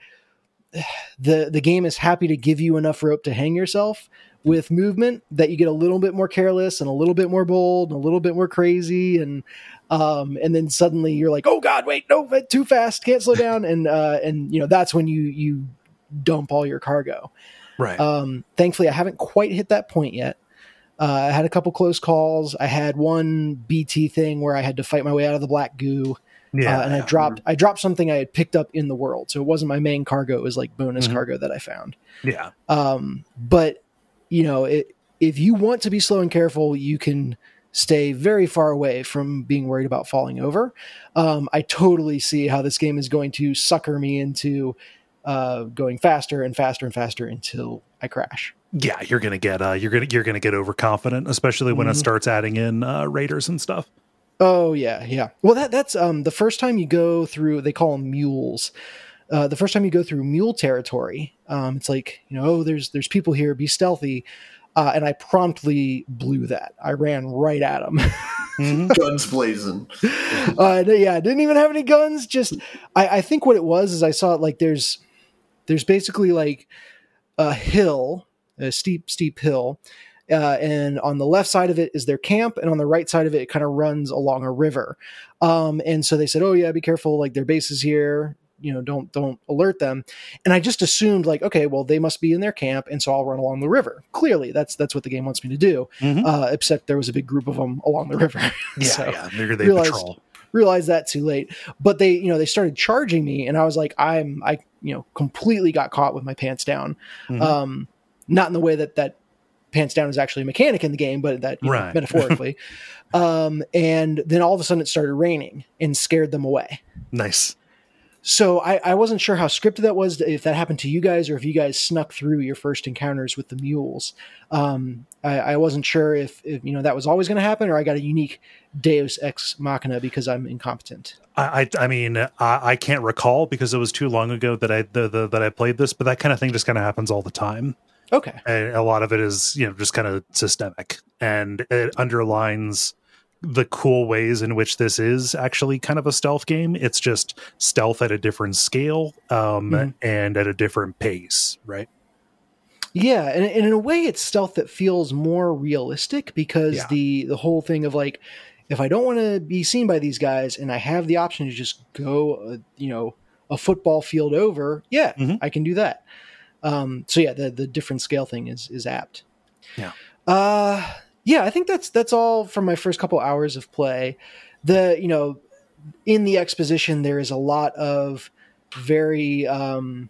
the the game is happy to give you enough rope to hang yourself with movement that you get a little bit more careless and a little bit more bold and a little bit more crazy, and um and then suddenly you're like, oh god, wait, no, too fast, can't slow down, and uh and you know that's when you you dump all your cargo. Right. Um thankfully I haven't quite hit that point yet. uh, I had a couple close calls. I had one B T thing where I had to fight my way out of the black goo. yeah. Uh, and I yeah. dropped I dropped something I had picked up in the world. So it wasn't my main cargo. It was like bonus Mhm. cargo that I found. Yeah. Um, but, you know, it, if you want to be slow and careful, you can stay very far away from being worried about falling over. Um, I totally see how this game is going to sucker me into uh, going faster and faster and faster until I crash. Yeah, you're gonna get uh, you're gonna you're gonna get overconfident, especially when Mhm. it starts adding in uh, raiders and stuff. Oh yeah, yeah. Well, that that's um the first time you go through. They call them mules. Uh, the first time you go through mule territory, um, it's like, you know, oh, there's there's people here. Be stealthy. Uh, and I promptly blew that. I ran right at them. Mhm. Guns blazing. uh, yeah, I didn't even have any guns. Just I, I think what it was is I saw it like there's there's basically like a hill, a steep steep hill. Uh, and on the left side of it is their camp, and on the right side of it, it kind of runs along a river. Um, and so they said, "Oh yeah, be careful! Like their base is here. You know, don't don't alert them." And I just assumed, like, okay, well, they must be in their camp, and so I'll run along the river. Clearly, that's that's what the game wants me to do. Mhm. Uh, except there was a big group of them along the river. Yeah, So, yeah. They're, they realized- patrol. realized that too late. But they, you know, they started charging me, and I was like, I'm, I, you know, completely got caught with my pants down. Mhm. Um, not in the way that that pants down is actually a mechanic in the game, but that you know, Right. metaphorically. um, and then all of a sudden it started raining and scared them away. Nice. So I, I wasn't sure how scripted that was, if that happened to you guys, or if you guys snuck through your first encounters with the mules. Um, I, I wasn't sure if, if you know that was always going to happen, or I got a unique Deus ex machina because I'm incompetent. I, I, I mean, I, I can't recall because it was too long ago that I the, the, that I played this, but that kind of thing just kind of happens all the time, Okay. and a lot of it is you know just kind of systemic, and it underlines the cool ways in which this is actually kind of a stealth game. It's just stealth at a different scale um, mm-hmm. and at a different pace, right? Yeah, and, and in a way, it's stealth that feels more realistic because yeah. the the whole thing of like, if I don't want to be seen by these guys and I have the option to just go, uh, you know, a football field over, yeah, mm-hmm. I can do that. Um, so yeah, the the different scale thing is is apt. Yeah. Uh, yeah, I think that's that's all from my first couple hours of play. The you know, in the exposition, there is a lot of very um,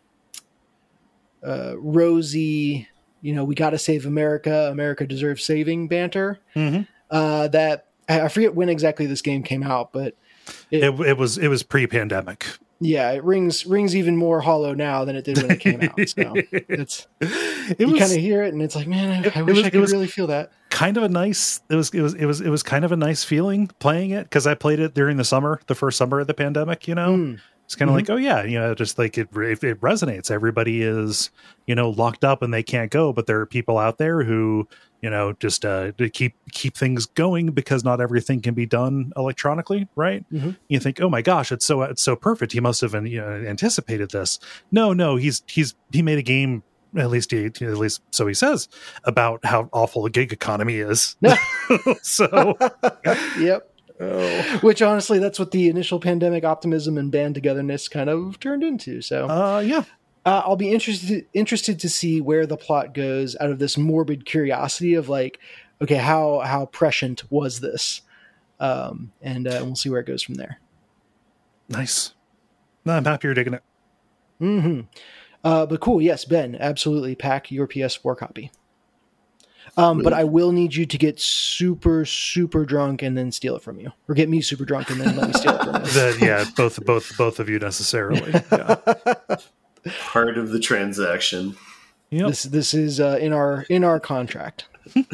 uh, rosy, you know, we got to save America. America deserves saving banter. Mm-hmm. Uh, that I forget when exactly this game came out, but it, it, it was it was pre-pandemic. Yeah, it rings rings even more hollow now than it did when it came out. So it's it you was, kind of hear it, and it's like, man, I, it, I wish was, I could was really feel that. Kind of a nice. It was it was it was it was kind of a nice feeling playing it because I played it during the summer, the first summer of the pandemic. You know, mm. it's kind of mm-hmm. like, oh yeah, you know, just like it, it it resonates. Everybody is, you know, locked up and they can't go, but there are people out there who, you know, just uh, to keep keep things going because not everything can be done electronically, right? Mm-hmm. You think, oh my gosh, it's so it's so perfect. He must have you know, anticipated this. No, no, he's he's he made a game. At least he, at least so he says about how awful the gig economy is. So, yep. Oh. Which honestly, that's what the initial pandemic optimism and band togetherness kind of turned into. So, uh, yeah. Uh, I'll be interested interested to see where the plot goes out of this morbid curiosity of like, okay, how how prescient was this, um, and uh, we'll see where it goes from there. Nice. No, I'm happy you're digging it. Mm-hmm. Uh, but cool, yes, Ben, absolutely pack your P S four copy. Um, really? But I will need you to get super super drunk and then steal it from you, or get me super drunk and then let me steal it from you. The, yeah, both both both of you necessarily. Yeah. Part of the transaction. Yep. This this is uh, in our in our contract.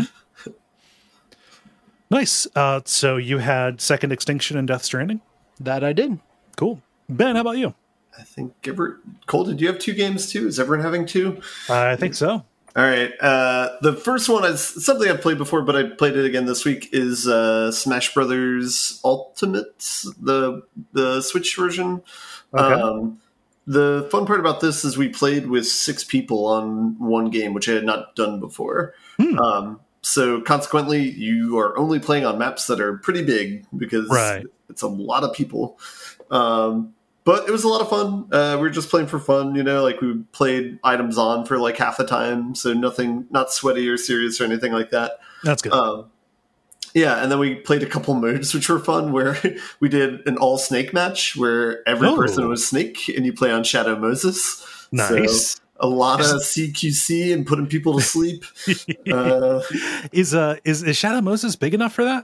Nice. Uh, so you had Second Extinction and Death Stranding? That I did. Cool. Ben, how about you? I think ever Cole, did you have two games too? Is everyone having two? Uh, I think so. All right. Uh, the first one is something I've played before, but I played it again this week. Is uh, Smash Brothers Ultimate, the the Switch version. Okay. Um, The fun part about this is we played with six people on one game, which I had not done before. Hmm. Um, so consequently, you are only playing on maps that are pretty big because right. it's a lot of people. Um, but it was a lot of fun. Uh, we were just playing for fun, you know, like we played items on for like half the time. So nothing, not sweaty or serious or anything like that. That's good. Um, Yeah, and then we played a couple modes which were fun where we did an all snake match where every oh. person was Snake and you play on Shadow Moses. Nice. So a lot of C Q C and putting people to sleep. uh, is uh is, is Shadow Moses big enough for that?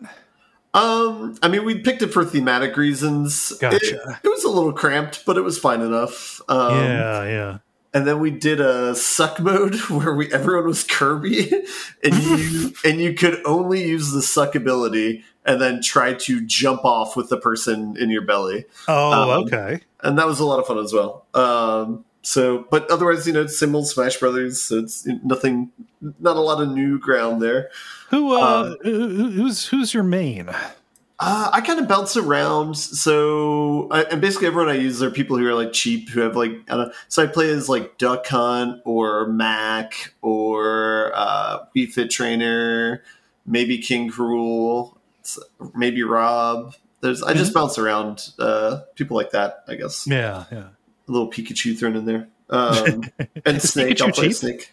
Um, I mean, we picked it for thematic reasons. Gotcha. It, it was a little cramped, but it was fine enough. Um, yeah, yeah. And then we did a suck mode where we everyone was Kirby, and you and you could only use the suck ability, and then try to jump off with the person in your belly. Oh, um, okay. And that was a lot of fun as well. Um, so, but otherwise, you know, it's similar Smash Brothers. So it's nothing, not a lot of new ground there. Who, uh, um, who who's who's your main? Uh, I kind of bounce around, so I, and basically everyone I use are people who are like cheap, who have like I don't know. So I play as like Duck Hunt or Mac or uh, Wii Fit Trainer, maybe King Cruel, maybe Rob. There's I just mm-hmm. bounce around uh, people like that, I guess. Yeah, yeah. A little Pikachu thrown in there, um, and Snake. Pikachu I'll play cheap? Snake.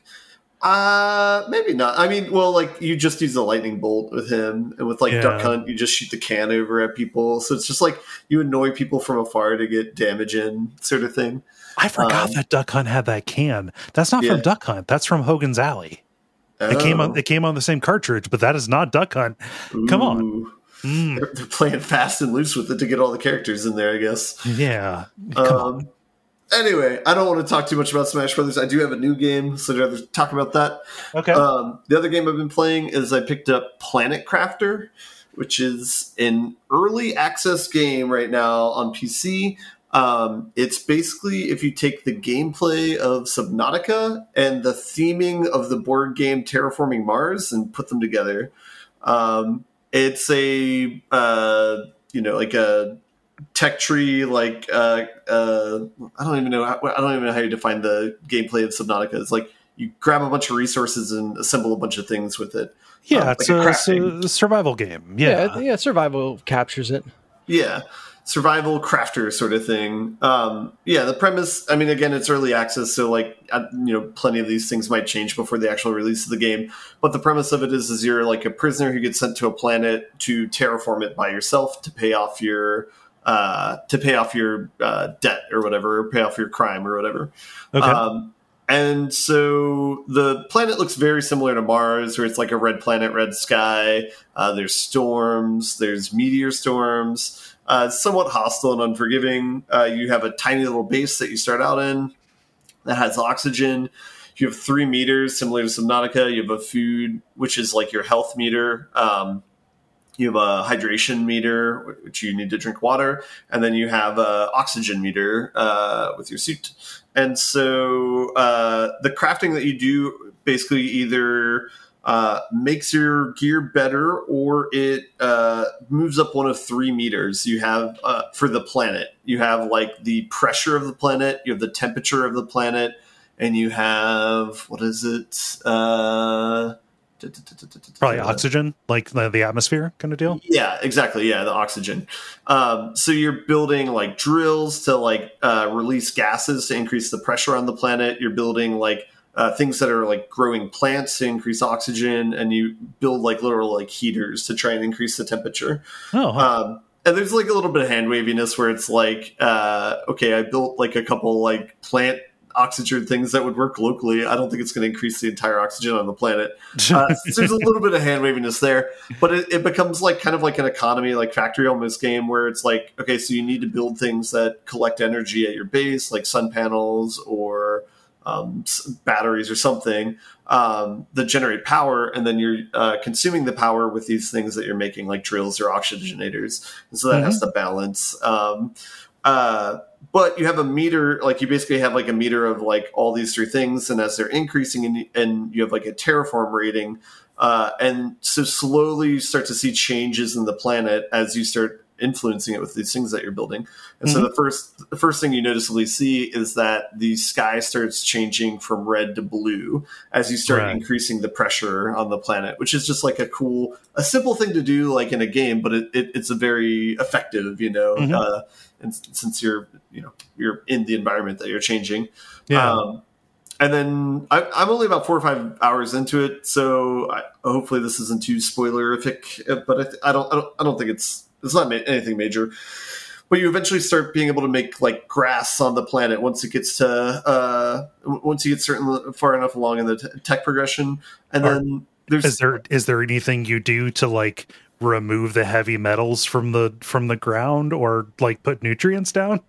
Uh, maybe not. I mean, well, like you just use a lightning bolt with him, and with like Yeah. Duck Hunt, you just shoot the can over at people. So it's just like you annoy people from afar to get damage in, sort of thing. I forgot Um, that Duck Hunt had that can. That's not Yeah. from Duck Hunt. That's from Hogan's Alley. It came on. Oh. It came on the same cartridge, but that is not Duck Hunt. Come on. Ooh. Mm, They're, they're playing fast and loose with it to get all the characters in there, I guess. yeah. Come on. Um, anyway, I don't want to talk too much about Smash Brothers. I do have a new game, so I'd rather talk about that. Okay. Um, the other game I've been playing is I picked up Planet Crafter, which is an early access game right now on P C. Um, it's basically if you take the gameplay of Subnautica and the theming of the board game Terraforming Mars and put them together. Um, it's a uh, you know like a tech tree, like uh, uh, I don't even know. How, I don't even know how you define the gameplay of Subnautica. It's like you grab a bunch of resources and assemble a bunch of things with it. Yeah, um, it's like a, a, it's a survival game. Yeah. yeah, yeah. Survival captures it. Yeah, survival crafter sort of thing. Um, yeah, the premise. I mean, again, it's early access, so like uh, you know, plenty of these things might change before the actual release of the game. But the premise of it is, is you're like a prisoner who gets sent to a planet to terraform it by yourself to pay off your. Uh, to pay off your uh, debt or whatever, or pay off your crime or whatever. Okay. Um, and so the planet looks very similar to Mars, where it's like a red planet, red sky. Uh, there's storms, there's meteor storms. Uh, it's somewhat hostile and unforgiving. Uh, you have a tiny little base that you start out in that has oxygen. You have three meters, similar to Subnautica. You have a food, which is like your health meter. Um, You have a hydration meter, which you need to drink water, and then you have a oxygen meter uh, with your suit. And so uh, the crafting that you do basically either uh, makes your gear better or it uh, moves up one of three meters. You have uh, for the planet, you have like the pressure of the planet, you have the temperature of the planet, and you have what is it? Uh, Probably oxygen, like the, the atmosphere kind of deal. Yeah, exactly. Yeah, the oxygen. Um, so you're building like drills to like uh, release gases to increase the pressure on the planet. You're building like uh, things that are like growing plants to increase oxygen, and you build like literal like heaters to try and increase the temperature. Oh, huh. Um, and there's like a little bit of hand waviness where it's like, uh, okay, I built like a couple like plant oxygen things that would work locally. I don't think it's going to increase the entire oxygen on the planet. Uh, so there's a little bit of hand waviness there, but it, it becomes like kind of like an economy, like factory almost game where it's like, okay, so you need to build things that collect energy at your base, like sun panels or um, batteries or something um, that generate power. And then you're uh, consuming the power with these things that you're making, like drills or oxygenators. And so that mm-hmm. has to balance. Um, uh, But you have a meter, like you basically have like a meter of like all these three things. And as they're increasing and, and you have like a terraform rating. Uh, and so slowly you start to see changes in the planet as you start influencing it with these things that you're building. And mm-hmm. so the first, the first thing you noticeably see is that the sky starts changing from red to blue as you start right. increasing the pressure on the planet, which is just like a cool, a simple thing to do like in a game, but it, it, it's a very effective, you know, mm-hmm. uh, and since you're, you know, you're in the environment that you're changing. Yeah. Um, and then I, I'm only about four or five hours into it, so I, hopefully this isn't too spoilerific. But I, th- I don't, I don't, I don't think it's it's not ma- anything major. But you eventually start being able to make like grass on the planet once it gets to uh, once you get certain far enough along in the t- tech progression, and Are, then there's is there is there anything you do to like remove the heavy metals from the from the ground or like put nutrients down?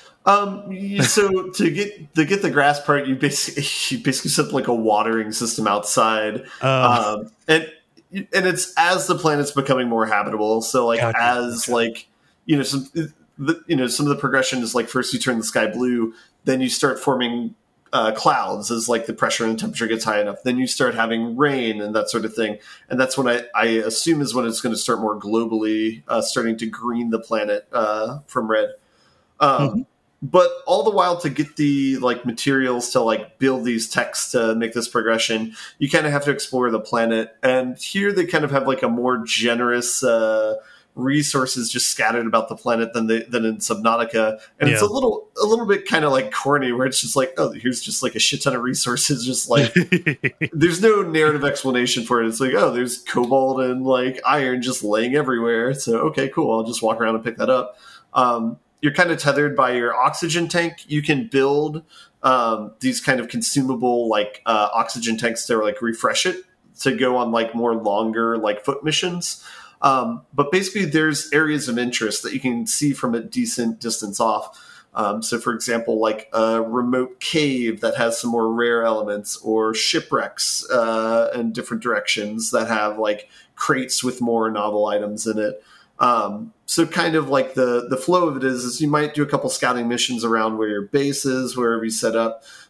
Um, so to get to get the grass part, you basically you basically set like a watering system outside, uh, um, and and it's as the planet's becoming more habitable. So like gotcha. as like you know some the, you know some of the progression is like first you turn the sky blue, then you start forming uh, clouds as like the pressure and temperature gets high enough. Then you start having rain and that sort of thing, and that's when I, I assume is when it's going to start more globally uh, starting to green the planet uh, from red. Um, mm-hmm. But all the while to get the like materials to like build these techs to make this progression, you kind of have to explore the planet. And here they kind of have like a more generous uh, resources just scattered about the planet than they, than in Subnautica. And yeah. it's a little a little bit kind of like corny where it's just like, oh, here's just like a shit ton of resources. Just like there's no narrative explanation for it. It's like, oh, there's cobalt and like iron just laying everywhere. So, okay, cool. I'll just walk around and pick that up. Um, You're kind of tethered by your oxygen tank. You can build um, these kind of consumable like uh, oxygen tanks to like refresh it to go on like more longer like foot missions. Um, but basically, there's areas of interest that you can see from a decent distance off. Um, so, for example, like a remote cave that has some more rare elements, or shipwrecks uh, in different directions that have like crates with more novel items in it. Um, so kind of like the, the flow of it is, is you might do a couple scouting missions around where your base is, wherever you set up.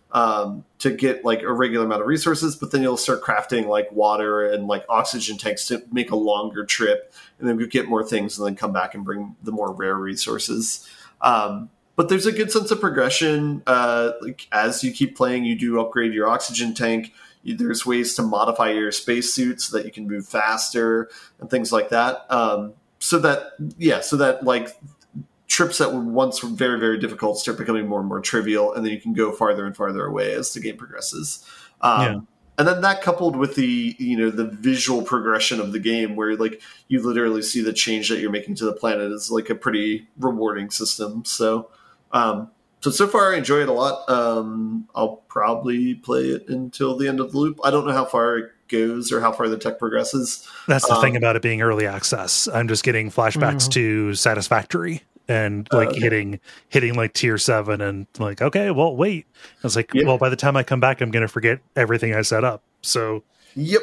um, to get like a regular amount of resources, but then you'll start crafting like water and like oxygen tanks to make a longer trip, and then you get more things and then come back and bring the more rare resources. Um, but there's a good sense of progression. Uh, like as you keep playing, you do upgrade your oxygen tank. You, there's ways to modify your spacesuit so that you can move faster and things like that. Um, so that, yeah, so that like trips that were once very, very difficult start becoming more and more trivial, and then you can go farther and farther away as the game progresses. Um, yeah. And then that coupled with the, you know, the visual progression of the game where like you literally see the change that you're making to the planet is like a pretty rewarding system. So, um, so, so far I enjoy it a lot. Um, I'll probably play it until the end of the loop. I don't know how far it goes or how far the tech progresses. That's the um, thing about it being early access. I'm just getting flashbacks mm-hmm. to Satisfactory. And like uh, okay. hitting, hitting like tier seven, and like, okay, well, wait. I was like, yep. well, by the time I come back, I'm going to forget everything I set up. So, yep,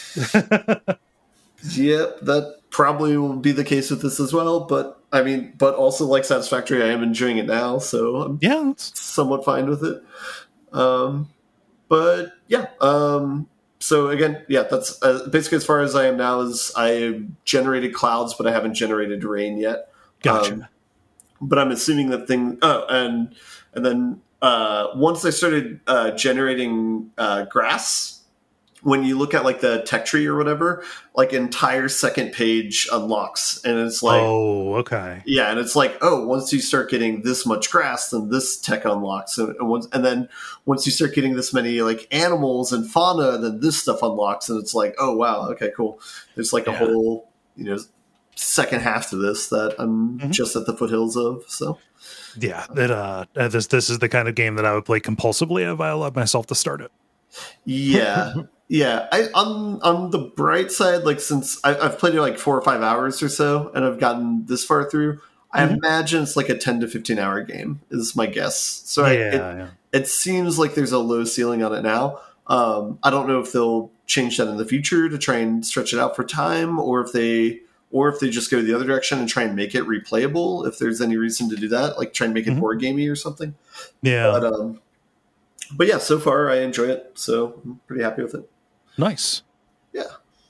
yep, that probably will be the case with this as well. But I mean, but also like Satisfactory, I am enjoying it now, so I'm yeah, somewhat fine with it. Um, but yeah, um, so again, yeah, that's uh, basically as far as I am now. Is I generated clouds, but I haven't generated rain yet. Gotcha. Um, But I'm assuming that thing. Oh, and and then uh, once I started uh, generating uh, grass, when you look at like the tech tree or whatever, like entire second page unlocks, and it's like, oh, okay, yeah, and it's like, oh, once you start getting this much grass, then this tech unlocks, and, and once and then once you start getting this many like animals and fauna, then this stuff unlocks, and it's like, oh wow, okay, cool. There's like yeah. a whole, you know, second half to this that I'm mm-hmm. just at the foothills of. So yeah, it, uh, this this is the kind of game that I would play compulsively if I allowed myself to start it. Yeah, yeah. I on on the bright side, like since I, I've played it like four or five hours or so, and I've gotten this far through, mm-hmm. I imagine it's like a ten to fifteen hour game is my guess. So yeah, I, it, yeah. it seems like there's a low ceiling on it now. Um, I don't know if they'll change that in the future to try and stretch it out for time, or if they. Or if they just go the other direction and try and make it replayable, if there's any reason to do that, like try and make it mm-hmm. board gamey or something. Yeah. But, um, but yeah, so far I enjoy it, so I'm pretty happy with it. Nice. Yeah.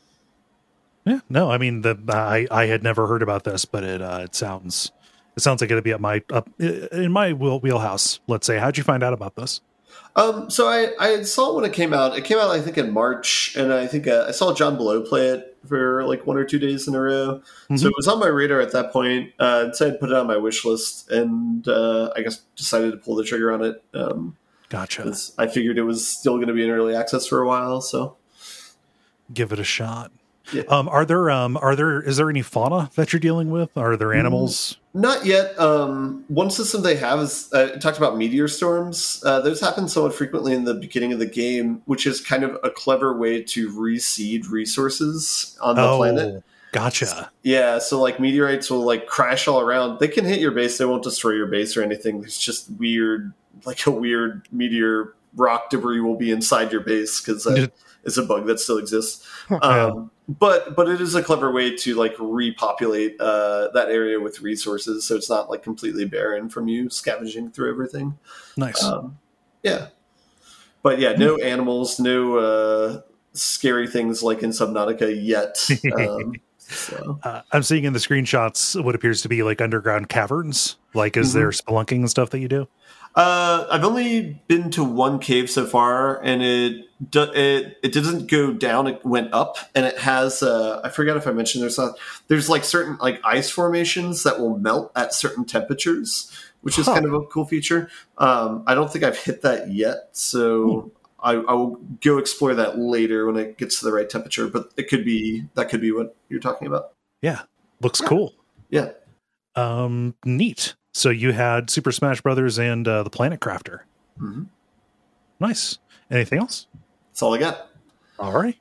Yeah. No, I mean, the I, I had never heard about this, but it uh, it sounds it sounds like it'll be up my up in my wheel, wheelhouse. Let's say, how'd you find out about this? Um, so I, I saw it when it came out. It came out, I think, in March, and I think uh, I saw John Below play it for like one or two days in a row. Mm-hmm. So it was on my radar at that point. Uh, so I'd put it on my wish list, and uh, I guess decided to pull the trigger on it. Um, gotcha. I figured it was still going to be in early access for a while, so give it a shot. Yeah. Um, are there um, are there is there any fauna that you're dealing with? Are there animals? Not yet. Um, one system they have is uh, it talked about meteor storms. Uh, those happen somewhat frequently in the beginning of the game, which is kind of a clever way to reseed resources on the oh, planet. Gotcha. Yeah, so like meteorites will like crash all around. They can hit your base. They won't destroy your base or anything. It's just weird, like a weird meteor rock debris will be inside your base because that is a bug that still exists. Um, but but it is a clever way to like repopulate uh, that area with resources, so it's not like completely barren from you scavenging through everything. Nice. Um, yeah. But yeah, no animals, no uh, scary things like in Subnautica yet. Um, so. uh, I'm seeing in the screenshots what appears to be like underground caverns. Like, is mm-hmm. there spelunking and stuff that you do? Uh, I've only been to one cave so far, and it it it doesn't go down; it went up, and it has. Uh, I forgot if I mentioned there's not, there's like certain like ice formations that will melt at certain temperatures, which is huh. kind of a cool feature. Um, I don't think I've hit that yet, so hmm. I, I will go explore that later when it gets to the right temperature. But it could be that could be what you're talking about. Yeah, looks cool. Yeah, um, neat. So you had Super Smash Brothers and uh, the Planet Crafter. Mm-hmm. Nice. Anything else? That's all I got. All right.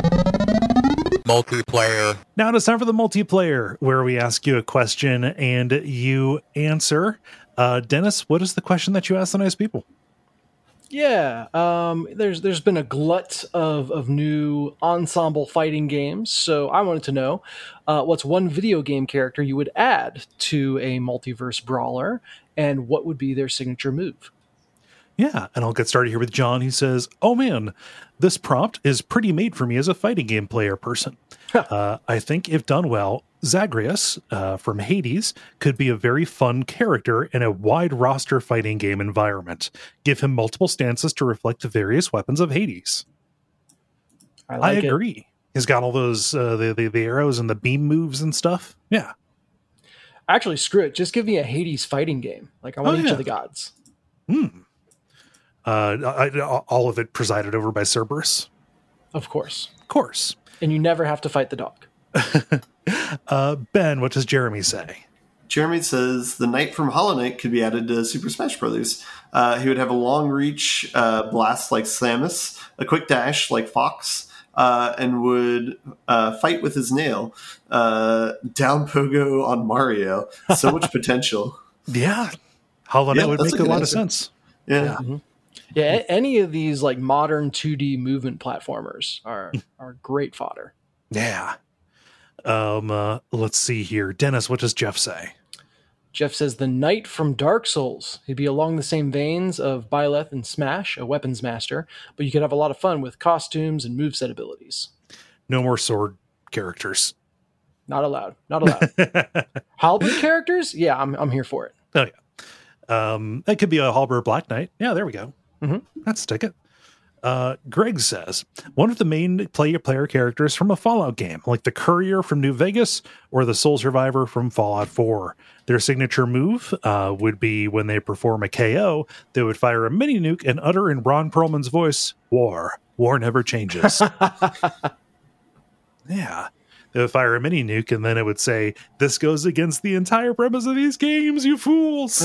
Multiplayer. Now it's time for the multiplayer, where we ask you a question and you answer. Uh, Dennis, what is the question that you asked the nice people? Yeah, um, there's there's been a glut of, of new ensemble fighting games, so I wanted to know uh, what's one video game character you would add to a multiverse brawler, and what would be their signature move? Yeah, and I'll get started here with John. He says, oh man, this prompt is pretty made for me as a fighting game player person. uh, I think if done well, Zagreus uh, from Hades could be a very fun character in a wide roster fighting game environment. Give him multiple stances to reflect the various weapons of Hades. I, like I agree. It. He's got all those, uh, the, the, the arrows and the beam moves and stuff. Yeah. Actually, screw it. Just give me a Hades fighting game. Like, I want oh, each yeah. of the gods. Hmm. Uh, I, I, all of it presided over by Cerberus. Of course. Of course. And you never have to fight the dog. uh, Ben, what does Jeremy say? Jeremy says the Knight from Hollow Knight could be added to Super Smash Brothers. Uh, he would have a long reach uh, blast like Samus, a quick dash like Fox, uh, and would uh, fight with his nail. Uh, down pogo on Mario. So much potential. Yeah. Hollow Knight Yeah, would that's make a a good lot answer. of sense. Yeah. Yeah. Mm-hmm. Yeah, a- any of these like modern two D movement platformers are are great fodder. Yeah. Um. Uh, let's see here, Dennis. What does Jeff say? Jeff says the Knight from Dark Souls. He'd be along the same veins of Byleth and Smash, a weapons master, but you could have a lot of fun with costumes and moveset abilities. No more sword characters. Not allowed. Not allowed. Halberd characters? Yeah, I'm I'm here for it. Oh yeah. Um. It could be a Halberd Black Knight. Yeah. There we go. Mm-hmm. That's a ticket. Uh, Greg says, one of the main player player characters from a Fallout game, like the Courier from New Vegas or the Soul Survivor from Fallout four. Their signature move uh, would be when they perform a K O, they would fire a mini nuke and utter in Ron Perlman's voice, war. War never changes. Yeah. They would fire a mini nuke and then it would say, this goes against the entire premise of these games, you fools.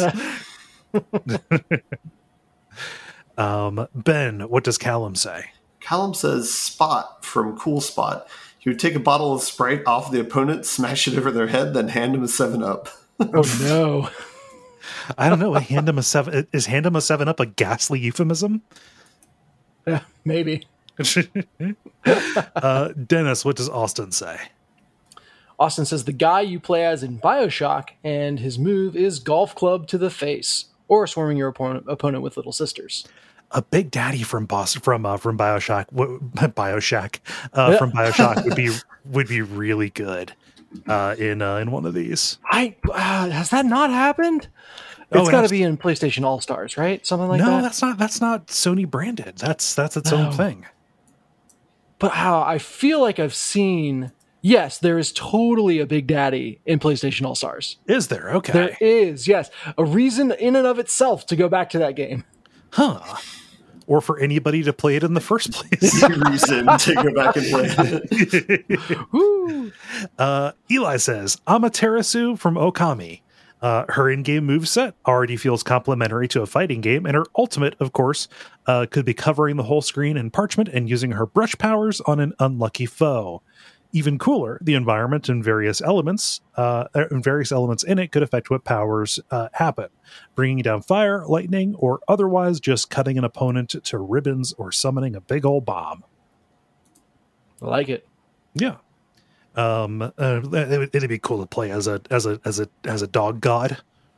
Um, Ben, what does Callum say? Callum says Spot from Cool Spot. He would take a bottle of Sprite off the opponent, smash it over their head, then hand him a seven up. Oh no. I don't know. Hand him a seven. Is hand him a seven up a ghastly euphemism? Yeah, maybe. uh, Dennis, what does Austin say? Austin says the guy you play as in BioShock, and his move is golf club to the face, or swarming your opponent, opponent with little sisters. A Big Daddy from Boston, from uh, from BioShock, w- BioShock uh, from BioShock would be would be really good uh, in uh, in one of these. I uh, has that not happened? Oh, It's it got to has- be in PlayStation All Stars, right? Something like no, that. that's not that's not Sony branded. That's that's its No. own thing. But how I feel like I've seen. Yes, there is totally a Big Daddy in PlayStation All Stars. Is there? Okay. There is, yes, a reason in and of itself to go back to that game. Huh. Or for anybody to play it in the first place. Any reason to go back and play it. Woo! Uh, Eli says, Amaterasu from Okami. Uh, her in-game moveset already feels complementary to a fighting game, and her ultimate, of course, uh, could be covering the whole screen in parchment and using her brush powers on an unlucky foe. Even cooler, the environment and various elements, uh, and various elements in it could affect what powers uh, happen, bringing down fire, lightning, or otherwise just cutting an opponent to ribbons or summoning a big old bomb. I like it. Yeah. Um, uh, it would, it'd be cool to play as a as a as a as a dog god.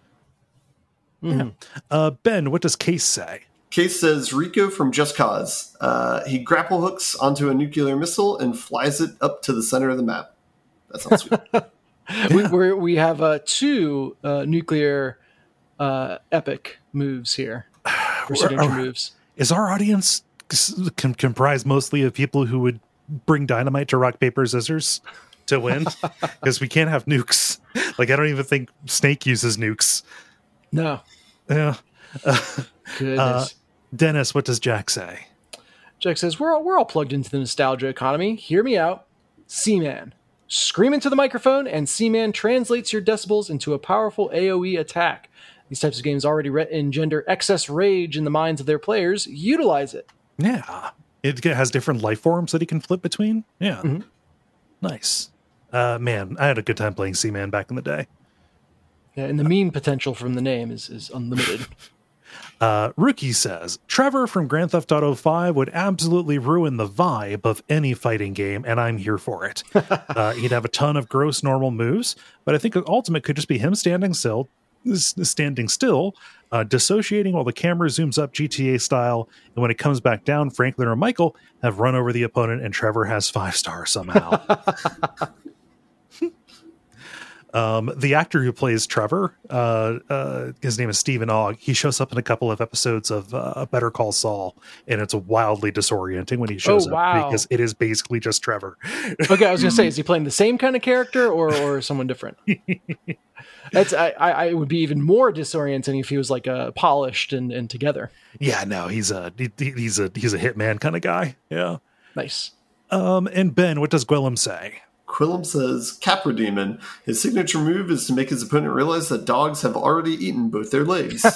Mhm. Yeah. Uh, Ben, what does Case say? Case says Rico from Just Cause. Uh, he grapple hooks onto a nuclear missile and flies it up to the center of the map. That sounds sweet. We we're, we have uh, two uh, nuclear uh, epic moves here, or signature Are- moves. Is our audience com- comprised mostly of people who would bring dynamite to rock paper scissors to win? Because we can't have nukes. Like I don't even think Snake uses nukes. No, Yeah. Uh, goodness. uh, Dennis, what does Jack say? Jack says we're all, we're all plugged into the nostalgia economy. Hear me out, Seaman. Scream into the microphone, and Seaman translates your decibels into a powerful A O E attack. These types of games already re- engender excess rage in the minds of their players. Utilize it. Yeah. It has different life forms that he can flip between. Yeah. Mhm. Nice. Uh, man, I had a good time playing Seaman back in the day. Yeah, and the meme potential from the name is, is unlimited. Uh, Rookie says, Trevor from Grand Theft Auto five would absolutely ruin the vibe of any fighting game, and I'm here for it. uh, he'd have a ton of gross normal moves, but I think the ultimate could just be him standing still, s- standing still, uh, dissociating while the camera zooms up G T A style. And when it comes back down, Franklin or Michael have run over the opponent, and Trevor has five stars somehow. Um, the actor who plays Trevor, uh, uh, his name is Stephen Ogg. He shows up in a couple of episodes of uh, Better Call Saul, and it's wildly disorienting when he shows Oh, up wow. because it is basically just Trevor. Okay, I was gonna say, is he playing the same kind of character or or someone different? That's I, I, I it would be even more disorienting if he was like uh, polished and, and together. Yeah, no, he's a he, he's a he's a hitman kind of guy. Yeah. Nice. Um, and Ben, what does Gwillem say? Quillem says, Capra Demon. His signature move is to make his opponent realize that dogs have already eaten both their legs.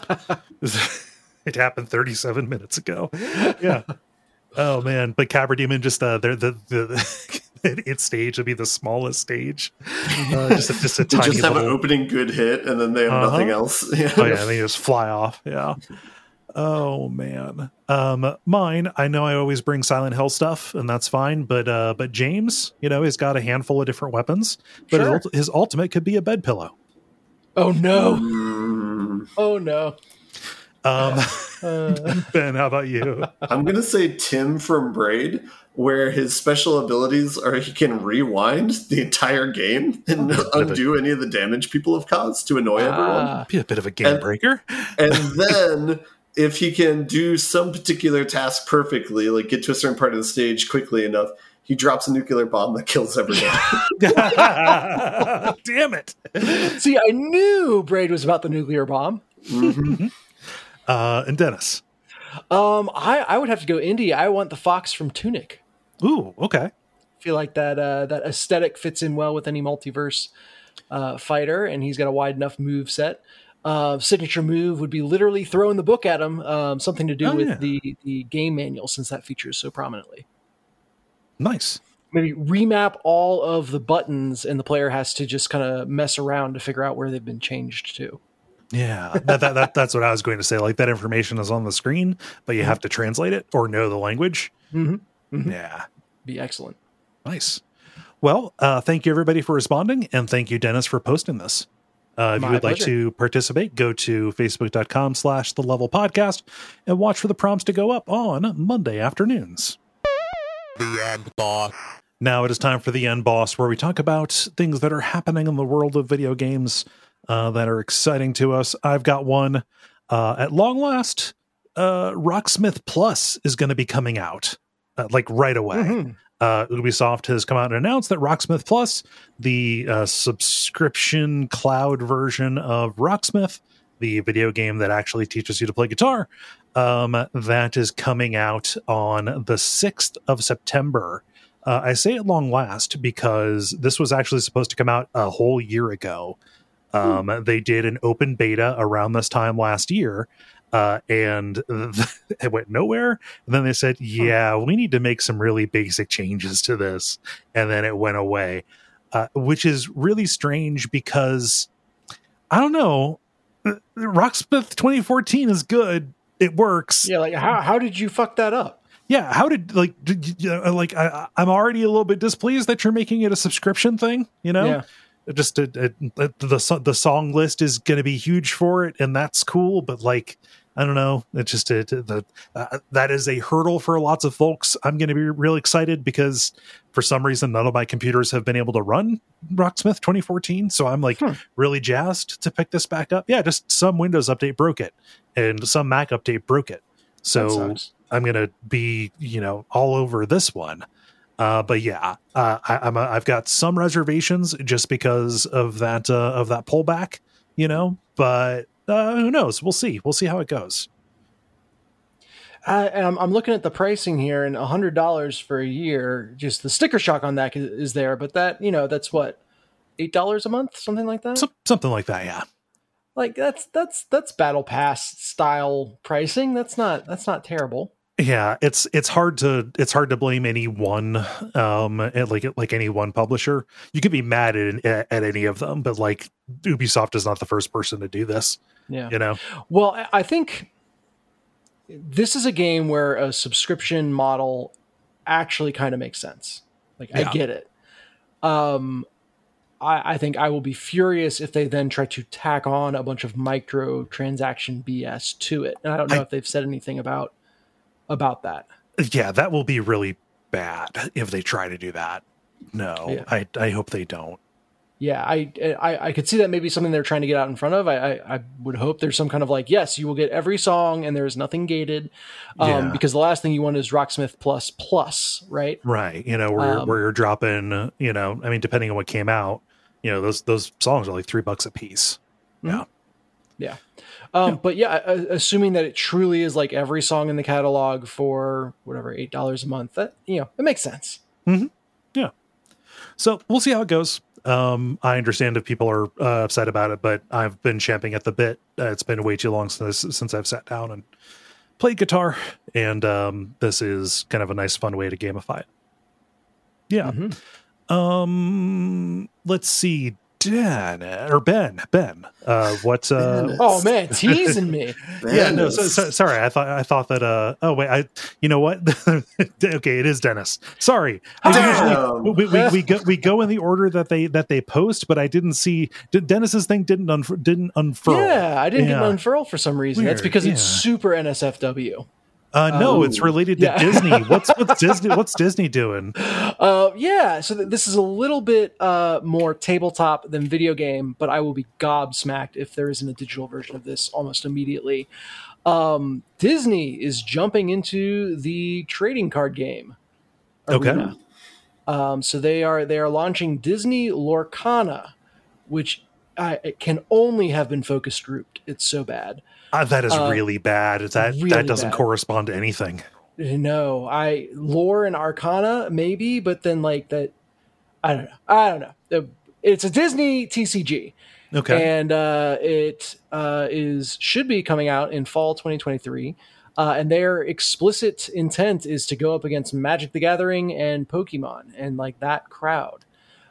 It happened thirty-seven minutes ago. Yeah. Oh man, but Capra Demon just uh, they're the the. Its stage would be the smallest stage. Uh, just a, just a They tiny just have little... an opening good hit, and then they have Uh-huh. nothing else. Yeah. Oh yeah, they just fly off. Yeah. Oh man. Um, mine. I know I always bring Silent Hill stuff, and that's fine. But uh, but James, you know, he's got a handful of different weapons. But Sure. his, ult- his ultimate could be a bed pillow. Oh no. Mm, Oh no. Um, Uh, Ben, how about you? I'm going to say Tim from Braid, where his special abilities are he can rewind the entire game and undo any of the damage people have caused to annoy everyone. ah, Be a bit of a game And- breaker. And then if he can do some particular task perfectly, like get to a certain part of the stage quickly enough, he drops a nuclear bomb that kills everyone. Damn it. see, I knew Braid was about the nuclear bomb. Mhm. Uh, and Dennis. Um, I, I would have to go indie. I want the fox from Tunic. Ooh, okay. Feel like that uh, that aesthetic fits in well with any multiverse uh, fighter, and he's got a wide enough move set. Uh, signature move would be literally throwing the book at him. Um, something to do Oh, with yeah. the the game manual, since that features so prominently. Nice. Maybe remap all of the buttons, and the player has to just kind of mess around to figure out where they've been changed to. Yeah, that, that, that that's what I was going to say. Like that information is on the screen, but you have to translate it or know the language. Mm-hmm. Mm-hmm. Yeah, Be excellent. nice. Well, uh, thank you everybody for responding, and thank you, Dennis, for posting this. Uh, if My you would like pleasure. to participate, go to facebook.com slash the level podcast and watch for the prompts to go up on Monday afternoons. The end boss. Now it is time for the end boss, where we talk about things that are happening in the world of video games uh, that are exciting to us. I've got one. Uh, at long last, uh, Rocksmith Plus is going to be coming out, uh, like right away. Mhm. Uh, Ubisoft has come out and announced that Rocksmith Plus, the uh, subscription cloud version of Rocksmith, the video game that actually teaches you to play guitar, um, that is coming out on the sixth of September. Uh, I say at long last because this was actually supposed to come out a whole year ago. Um, hmm. They did an open beta around this time last year, uh, and it went nowhere. And then they said, yeah, we need to make some really basic changes to this. And then it went away, uh, which is really strange because, I don't know, Rocksmith twenty fourteen is good. It works. Yeah, like how how did you fuck that up? Yeah, how did like did you, like I, I'm already a little bit displeased that you're making it a subscription thing. You know, Yeah. just a, a, the the song list is going to be huge for it, and that's cool. But like, I don't know, it's just a, the uh, that is a hurdle for lots of folks. I'm going to be real excited because for some reason none of my computers have been able to run Rocksmith twenty fourteen, so I'm like Hmm. really jazzed to pick this back up. Yeah, just some Windows update broke it, and some Mac update broke it. That So sucks. I'm going to be, you know, all over this one. Uh, but yeah, uh, I, I'm a, I've got some reservations just because of that uh, of that pullback, you know. But uh, who knows? We'll see. We'll see how it goes. Uh, and I'm, I'm looking at the pricing here, and a hundred dollars for a year. Just the sticker shock on that is, is there, but that you know that's what eight dollars a month, something like that. So, something like that. Yeah. Like that's that's that's battle pass style pricing. That's not that's not terrible. Yeah, it's it's hard to it's hard to blame any one um at like like any one publisher. You could be mad at, at at any of them, but like Ubisoft is not the first person to do this. Yeah. You know. Well, I- I think this is a game where a subscription model actually kind of makes sense. Like Yeah. I get it. Um, I, I think I will be furious if they then try to tack on a bunch of micro transaction B S to it. And I don't know I, if they've said anything about about that. Yeah, that will be really bad if they try to do that. No, Yeah. I I hope they don't. Yeah, I, I I could see that maybe something they're trying to get out in front of. I, I, I would hope there's some kind of like, yes, you will get every song and there is nothing gated. Um, Yeah. Because the last thing you want is Rocksmith plus plus, right? Right. You know, where, Um, where you're dropping, uh, you know, I mean, depending on what came out, you know, those those songs are like three bucks a piece. Yeah. Yeah. Um, But yeah, uh, assuming that it truly is like every song in the catalog for whatever, eight dollars a month, that, you know, it makes sense. Yeah. So we'll see how it goes. Um, I understand if people are uh, upset about it, but I've been champing at the bit. Uh, it's been way too long since since I've sat down and played guitar, and um, this is kind of a nice, fun way to gamify it. Yeah. Mhm. Um, let's see, Dan or Ben. Ben, uh, what? Uh, Ben. Oh man, teasing me. yeah, no. So, so, sorry, I thought I thought that. Uh, oh wait, I. You know what? Okay, it is Dennis. Sorry, I Damn. usually- we, we, we go we go in the order that they that they post, but I didn't see did, Dennis's thing didn't unf- didn't unfurl. Yeah, I didn't get Yeah. an unfurl for some reason. That's Weird, because it's yeah. super N S F W. Uh, no, Oh. it's related to Yeah. Disney. What's what's Disney? What's Disney doing? Uh, yeah, so th- this is a little bit uh, more tabletop than video game, but I will be gobsmacked if there isn't a digital version of this almost immediately. Um, Disney is jumping into the trading card game. Okay. arena. Um, so they are they are launching Disney Lorcana, which uh, it can only have been focus grouped. It's so bad. Uh, that is Uh, really bad. That really that doesn't bad. correspond to anything. No, I lore and Arcana maybe, but then like that, I don't know. I don't know. Uh, It's a Disney T C G, Okay. and uh, it uh, is should be coming out in fall twenty twenty-three. Uh, and their explicit intent is to go up against Magic the Gathering and Pokemon and like that crowd.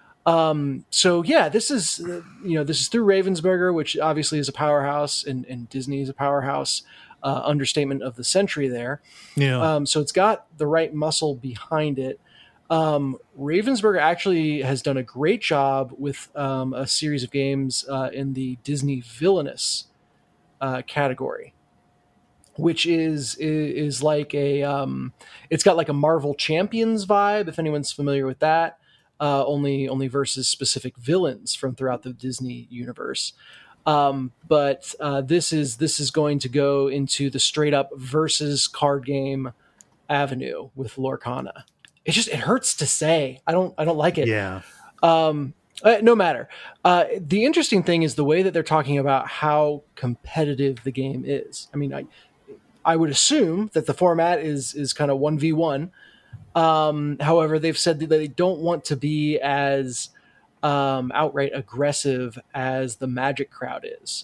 Um, so yeah, this is uh, you know this is through Ravensburger, which obviously is a powerhouse, and, and Disney is a powerhouse. Uh, understatement of the century there. yeah. Um, so it's got the right muscle behind it. Um, Ravensburger actually has done a great job with um, a series of games uh, in the Disney Villainous uh, category, which is is, is like a um, it's got like a Marvel Champions vibe, if anyone's familiar with that. Uh, only only versus specific villains from throughout the Disney universe. Um, but uh, this is this is going to go into the straight up versus card game avenue with Lorcana. It just it hurts to say. I don't I don't like it. yeah. Um, uh, no matter. Uh, the interesting thing is the way that they're talking about how competitive the game is. I mean, I I would assume that the format is is kind of one v one. Um, however, they've said that they don't want to be as um, outright aggressive as the Magic crowd is.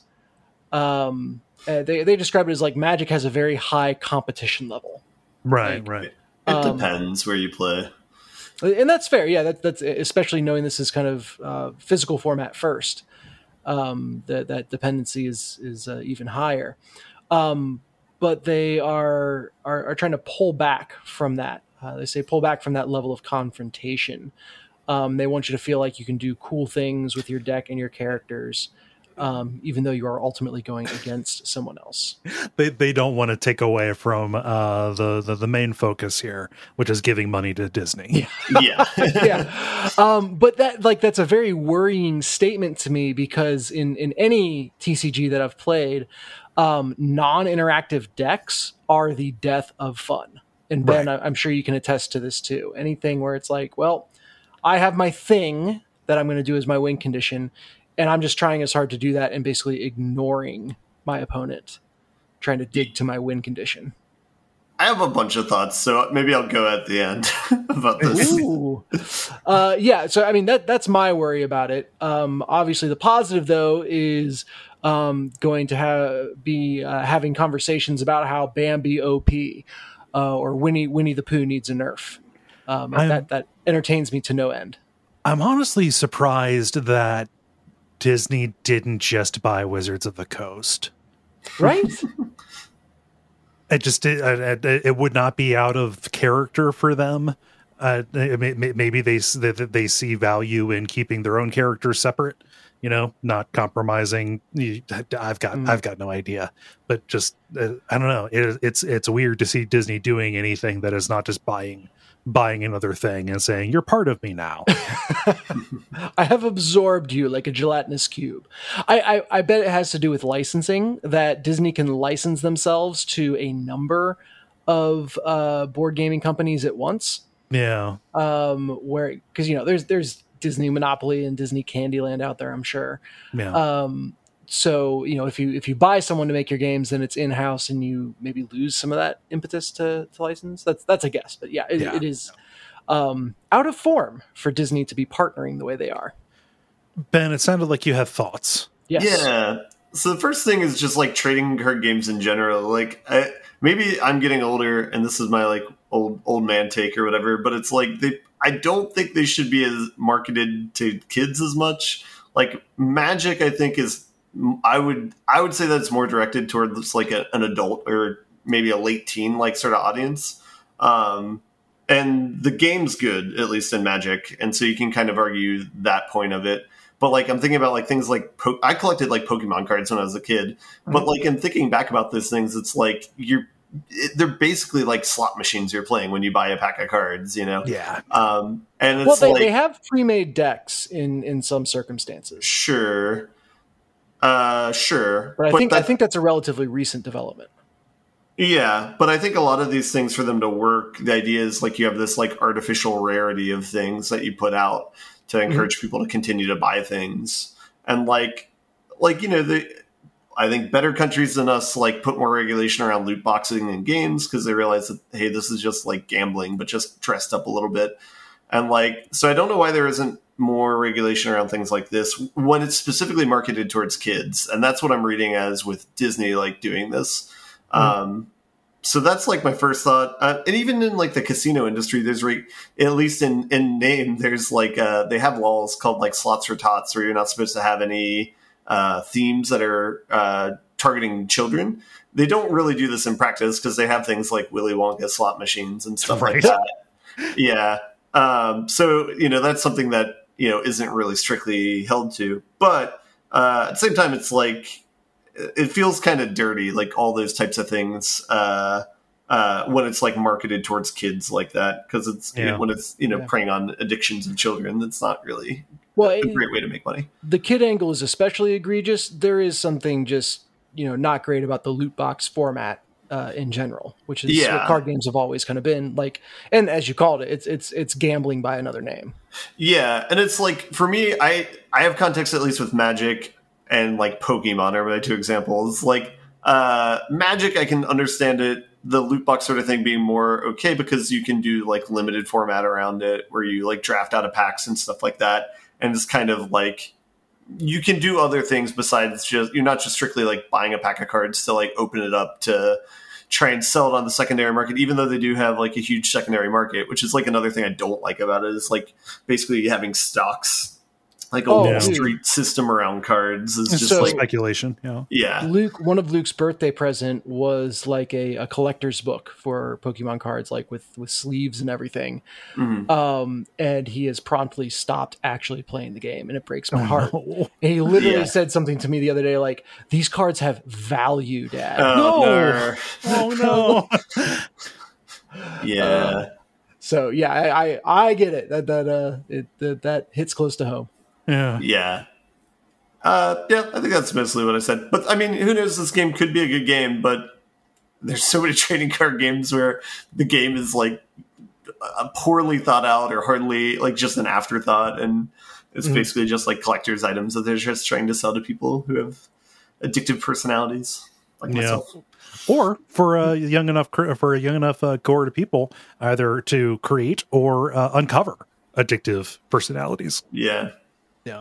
Um, uh, they they describe it as like Magic has a very high competition level, Right. like- right. It Um, depends where you play. and that's fair. Yeah, that, that's especially knowing this is kind of uh, physical format first. Um, that that dependency is is uh, even higher. Um, but they are, are are trying to pull back from that. Uh, they say pull back from that level of confrontation. Um, they want you to feel like you can do cool things with your deck and your characters, um, even though you are ultimately going against someone else. They they don't want to take away from uh, the, the the main focus here, which is giving money to Disney. Yeah. Yeah, um, but that like that's a very worrying statement to me because in in any T C G that I've played, um, non-interactive decks are the death of fun. And Ben, Right. I- I'm sure you can attest to this too. Anything where it's like, well, I have my thing that I'm going to do as my win condition, and I'm just trying as hard to do that and basically ignoring my opponent, trying to dig to my win condition. I have a bunch of thoughts, so maybe I'll go at the end about this. Ooh. Uh, yeah, so I mean that that's my worry about it. Um, obviously, the positive though is um, going to have be uh, having conversations about how Bambi O P uh, or Winnie Winnie the Pooh needs a nerf. Um, I'm- that that entertains me to no end. I'm honestly surprised that Disney didn't just buy Wizards of the Coast. Right? It just it, it, it would not be out of character for them Uh, maybe they that they see value in keeping their own characters separate, you know, not compromising. I've got mm. I've got no idea, but just uh, I don't know. It, it's it's weird to see Disney doing anything that is not just buying buying another thing and saying you're part of me now. I have absorbed you like a gelatinous cube. I, I I bet it has to do with licensing, that Disney can license themselves to a number of uh, board gaming companies at once. Yeah. Um, where, because, you know, there's, there's Disney Monopoly and Disney Candyland out there, I'm sure. Yeah. Um, so, you know, if you, if you buy someone to make your games, then it's in-house and you maybe lose some of that impetus to, to license. That's, that's a guess, but yeah, it, yeah. it is, um, out of form for Disney to be partnering the way they are. Ben, it sounded like you had thoughts. Yes. Yeah. So the first thing is just like trading card games in general. Like, I, maybe I'm getting older and this is my like old old man take or whatever, but it's like they I don't think they should be as marketed to kids as much. Like Magic, I think is I would I would say that it's more directed towards like a, an adult or maybe a late teen like sort of audience. Um, and the game's good, at least in Magic, and so you can kind of argue that point of it. But like I'm thinking about like things like po- I collected like Pokemon cards when I was a kid. Mm-hmm. But like in thinking back about those things, it's like you're it, they're basically like slot machines you're playing when you buy a pack of cards, you know? Yeah. Um, and it's well, they, like, they have pre-made decks in in some circumstances. Sure. Uh, sure. But I but think that, I think that's a relatively recent development. Yeah, but I think a lot of these things for them to work, the idea is like you have this like artificial rarity of things that you put out to encourage mm-hmm. people to continue to buy things. And like, like, you know, the, I think better countries than us like put more regulation around loot boxing in games because they realize that, hey, this is just like gambling, but just dressed up a little bit. And like, so I don't know why there isn't more regulation around things like this when it's specifically marketed towards kids. And that's what I'm reading as with Disney, like doing this. Mm-hmm. Um, So that's like my first thought. Uh, and even in like the casino industry, there's re- at least in, in name, there's like, uh, they have laws called like slots for tots where you're not supposed to have any uh, themes that are uh, targeting children. They don't really do this in practice because they have things like Willy Wonka slot machines and stuff right. like that. Yeah. Um, so, you know, that's something that, you know, isn't really strictly held to. But uh, at the same time, it's like, it feels kind of dirty, like all those types of things, uh, uh, when it's like marketed towards kids like that, because it's yeah. you know, when it's you know yeah. preying on addictions of children. That's not really well, a it, great way to make money. The kid angle is especially egregious. There is something just you know not great about the loot box format uh, in general, which is yeah. what card games have always kind of been like. And as you called it, it's it's it's gambling by another name. Yeah, and it's like for me, I I have context at least with Magic. And like Pokemon are my two examples. Like uh, Magic, I can understand it. The loot box sort of thing being more okay because you can do like limited format around it where you like draft out of packs and stuff like that. And it's kind of like you can do other things besides just you're not just strictly like buying a pack of cards to like open it up to try and sell it on the secondary market, even though they do have like a huge secondary market, which is like another thing I don't like about it is like basically having stocks. Like a oh, Wall dude. Street system around cards is just so, like speculation. Yeah. Yeah. Luke, one of Luke's birthday present was like a, a collector's book for Pokemon cards, like with, with sleeves and everything. Mm-hmm. Um, and he has promptly stopped actually playing the game, and it breaks my oh, heart. No. And he literally Yeah. said something to me the other day, like, "These cards have value, Dad." Oh, No. no. Oh no. Yeah. Uh, so yeah, I, I I get it. That that uh it that, that hits close to home. Yeah. Yeah. Uh, yeah, I think that's mostly what I said. But I mean, who knows? This game could be a good game, but there's so many trading card games where the game is like uh, poorly thought out or hardly like just an afterthought, and it's mm-hmm. basically just like collector's items that they're just trying to sell to people who have addictive personalities like yeah. myself. Or for a young enough for a young enough uh, cohort of people, either to create or uh, uncover addictive personalities. Yeah. Yeah.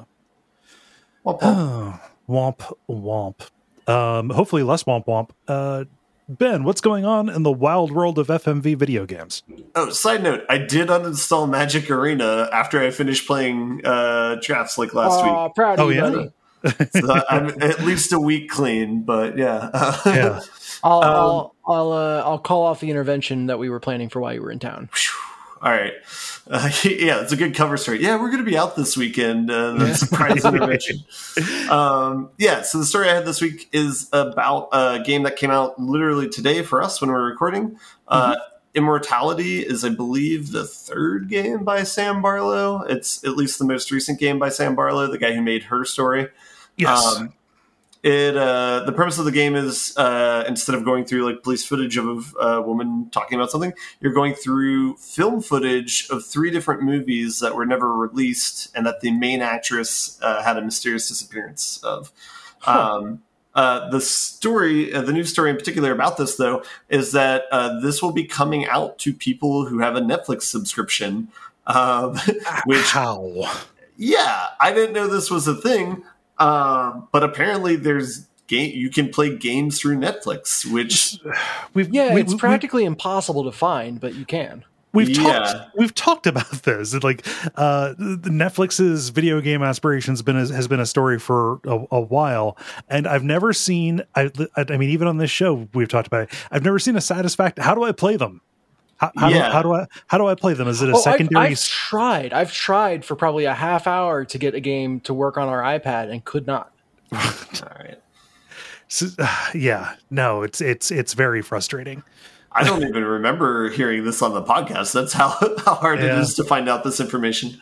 Womp womp. Oh, womp womp. Um, hopefully less womp womp. Uh, Ben, what's going on in the wild world of F M V video games? Oh, side note, I did uninstall Magic Arena after I finished playing uh, drafts like last Aw, week. proud of Oh, you, yeah? buddy. So I'm at least a week clean, but yeah. Yeah. I'll Um, I'll I'll uh, I'll call off the intervention that we were planning for while you were in town. All right. Uh, yeah, it's a good cover story. Yeah, we're going to be out this weekend. Uh, the surprise intervention. Um, yeah, so the story I had this week is about a game that came out literally today for us when we're recording. Mm-hmm. Uh, Immortality is, I believe, the third game by Sam Barlow. It's at least the most recent game by Sam Barlow, the guy who made Her Story. Yes. Um, It uh, the premise of the game is uh, instead of going through like police footage of a woman talking about something, you're going through film footage of three different movies that were never released and that the main actress uh, had a mysterious disappearance of. Huh. Um, uh, the story, uh, the news story in particular about this, though, is that uh, this will be coming out to people who have a Netflix subscription. Um, which, How? Yeah, I didn't know this was a thing. Um, but apparently there's game, you can play games through Netflix, which we've, yeah, we, it's we, practically we, impossible to find, but you can. We've yeah. talked, we've talked about this. Like, uh, the Netflix's video game aspirations been a, has been a story for a, a while, and I've never seen. I, I mean, even on this show, we've talked about it. I've never seen a satisfaction. How do I play them? How, how, yeah. do, how do I how do I play them? Is it a oh, secondary? I've, I've tried. I've tried for probably a half hour to get a game to work on our iPad and could not. All right. So, uh, yeah, no, it's it's it's very frustrating. I don't even remember hearing this on the podcast. That's how, how hard yeah. it is to find out this information.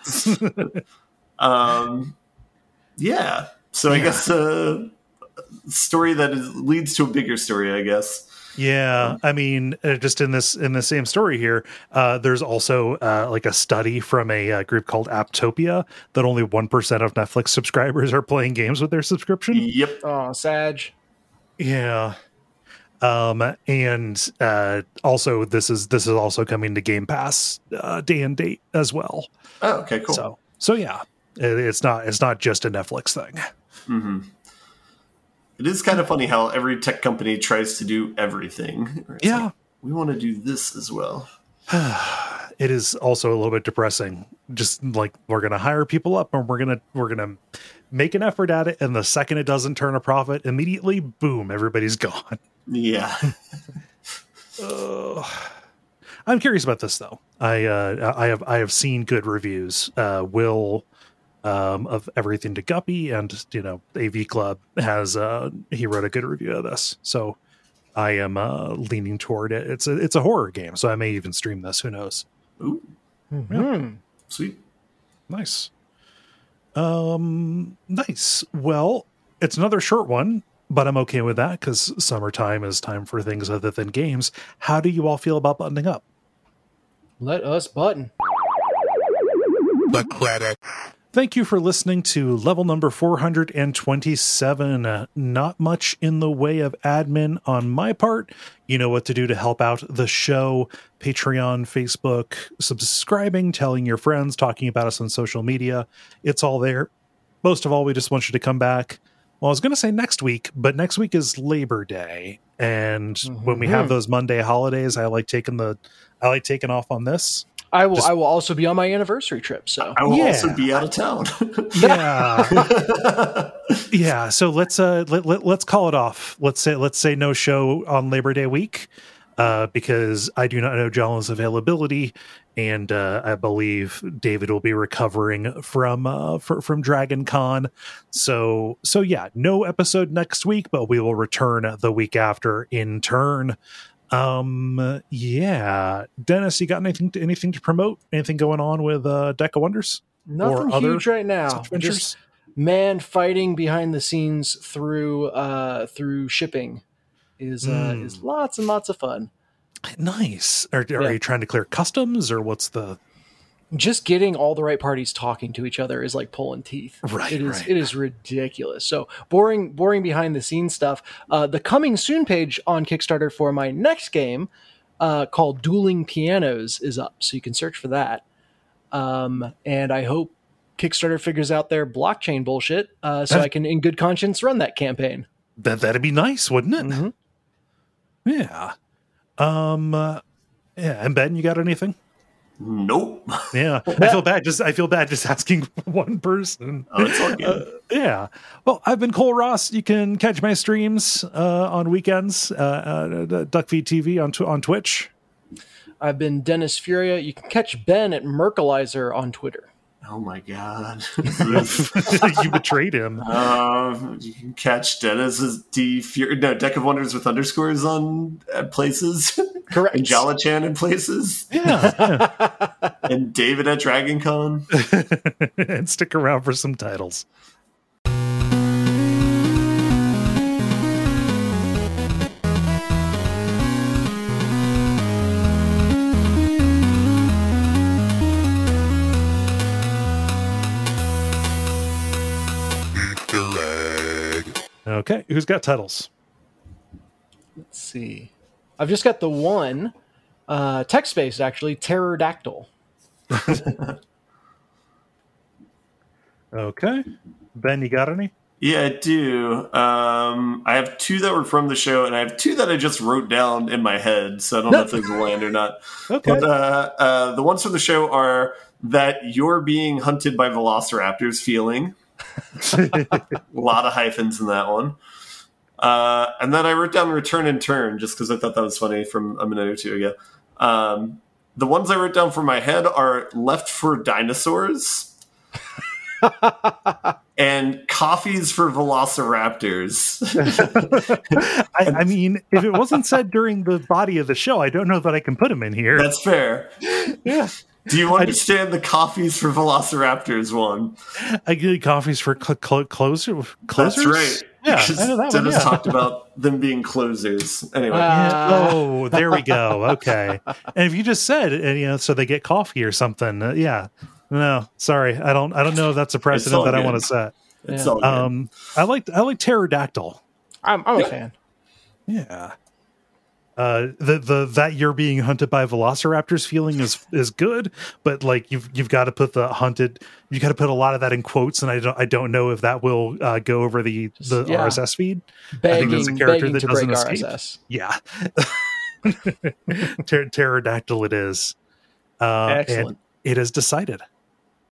um, yeah. So I yeah. guess a uh, story that is, leads to a bigger story, I guess. Yeah, I mean, uh, just in this in the same story here, uh, there's also uh, like a study from a, uh group called Apptopia that only one percent of Netflix subscribers are playing games with their subscription. Yep. Oh, Sag. Yeah. Um, and uh, also this is this is also coming to Game Pass uh, day and date as well. Oh, okay, cool. So so yeah, it, it's not it's not just a Netflix thing. Mm-hmm. It is kind of funny how every tech company tries to do everything. It's yeah. Like, we want to do this as well. It is also a little bit depressing. Just like we're going to hire people up and we're going to we're going to make an effort at it. And the second it doesn't turn a profit, immediately, boom, everybody's gone. Yeah. uh, I'm curious about this, though. I uh, I have I have seen good reviews. Uh, Will... Um, of Everything to Guppy, and you know, A V Club has uh, he wrote a good review of this, so I am uh, leaning toward it. It's a it's a horror game, so I may even stream this. Who knows? Ooh, mm-hmm. yeah. Sweet, nice, um, nice. Well, it's another short one, but I'm okay with that because summertime is time for things other than games. How do you all feel about buttoning up? Let us button. The credit. Thank you for listening to level number four hundred twenty-seven. Uh, not much in the way of admin on my part. You know what to do to help out the show. Patreon, Facebook, subscribing, telling your friends, talking about us on social media. It's all there. Most of all, we just want you to come back. Well, I was going to say next week, but next week is Labor Day. And mm-hmm. when we have those Monday holidays, I like taking the, I like taking off on this. I will. Just, I will also be on my anniversary trip. So I will yeah. also be out of town. yeah, yeah. So let's uh let, let let's call it off. Let's say let's say no show on Labor Day week, uh, because I do not know John's availability, and uh, I believe David will be recovering from uh for, from Dragon Con. So so yeah, no episode next week, but we will return the week after in turn. Um, yeah, Dennis, you got anything to, anything to promote? Anything going on with uh, Deck of Wonders? Nothing or huge right now. Just man fighting behind the scenes through uh, through shipping is uh, mm. is lots and lots of fun. Nice. Are, are yeah. you trying to clear customs, or what's the? Just getting all the right parties talking to each other is like pulling teeth. Right, it is. right. It is ridiculous. So boring, boring behind the scenes stuff. Uh, the coming soon page on Kickstarter for my next game, uh, called Dueling Pianos, is up, so you can search for that. Um, and I hope Kickstarter figures out their blockchain bullshit, uh, so that, I can, in good conscience, run that campaign. That that'd be nice, wouldn't it? Mm-hmm. Yeah. Um. Uh, yeah. And Ben, you got anything? Nope. Yeah, I feel bad. Just I feel bad just asking one person. Oh, it's all good. Uh, yeah. Well, I've been Cole Ross. You can catch my streams uh, on weekends. Uh, uh, DuckFeed T V on tw- on Twitch. I've been Dennis Furia. You can catch Ben at Merkelizer on Twitter. Oh my god! You betrayed him. Uh, you can catch Dennis as D Fury, no Deck of Wonders with underscores on uh, places. Correct. And Jala-chan in places. Yeah. yeah. And David at DragonCon. And stick around for some titles. Okay, who's got titles? Let's see. I've just got the one uh, text-based, actually, Pterodactyl. Okay. Ben, you got any? Yeah, I do. Um, I have two that were from the show, and I have two that I just wrote down in my head, so I don't know if they will land or not. Okay. But uh, uh, the ones from the show are that you're being hunted by velociraptors feeling. A lot of hyphens in that one. Uh, and then I wrote down return and turn just because I thought that was funny from a minute or two ago. Um, the ones I wrote down for my head are left for dinosaurs and coffees for velociraptors. I, I mean, if it wasn't said during the body of the show, I don't know that I can put them in here. That's fair. Yeah. Do you understand the coffees for velociraptors one? I get coffees for cl- cl- closer, closers? That's right. Yeah, Because I know that Dennis one, yeah. talked about them being closers. Anyway. Uh, Oh, there we go. Okay. And if you just said, and you know, so they get coffee or something, uh, yeah. No, sorry, I don't. I don't know if that's a precedent all that I good. want to set. It's Yeah. all good. Um, I like I like pterodactyl. I'm, I'm Yeah. a fan. Yeah. Uh, the the that you're being hunted by velociraptors feeling is is good, but like you've you've got to put the hunted, you got to put a lot of that in quotes, and I don't I don't know if that will uh, go over the the yeah. R S S feed. Begging, there's a character begging that to break doesn't R S escape. S. Yeah. Pter- pterodactyl it is. Uh, Excellent. And it is decided.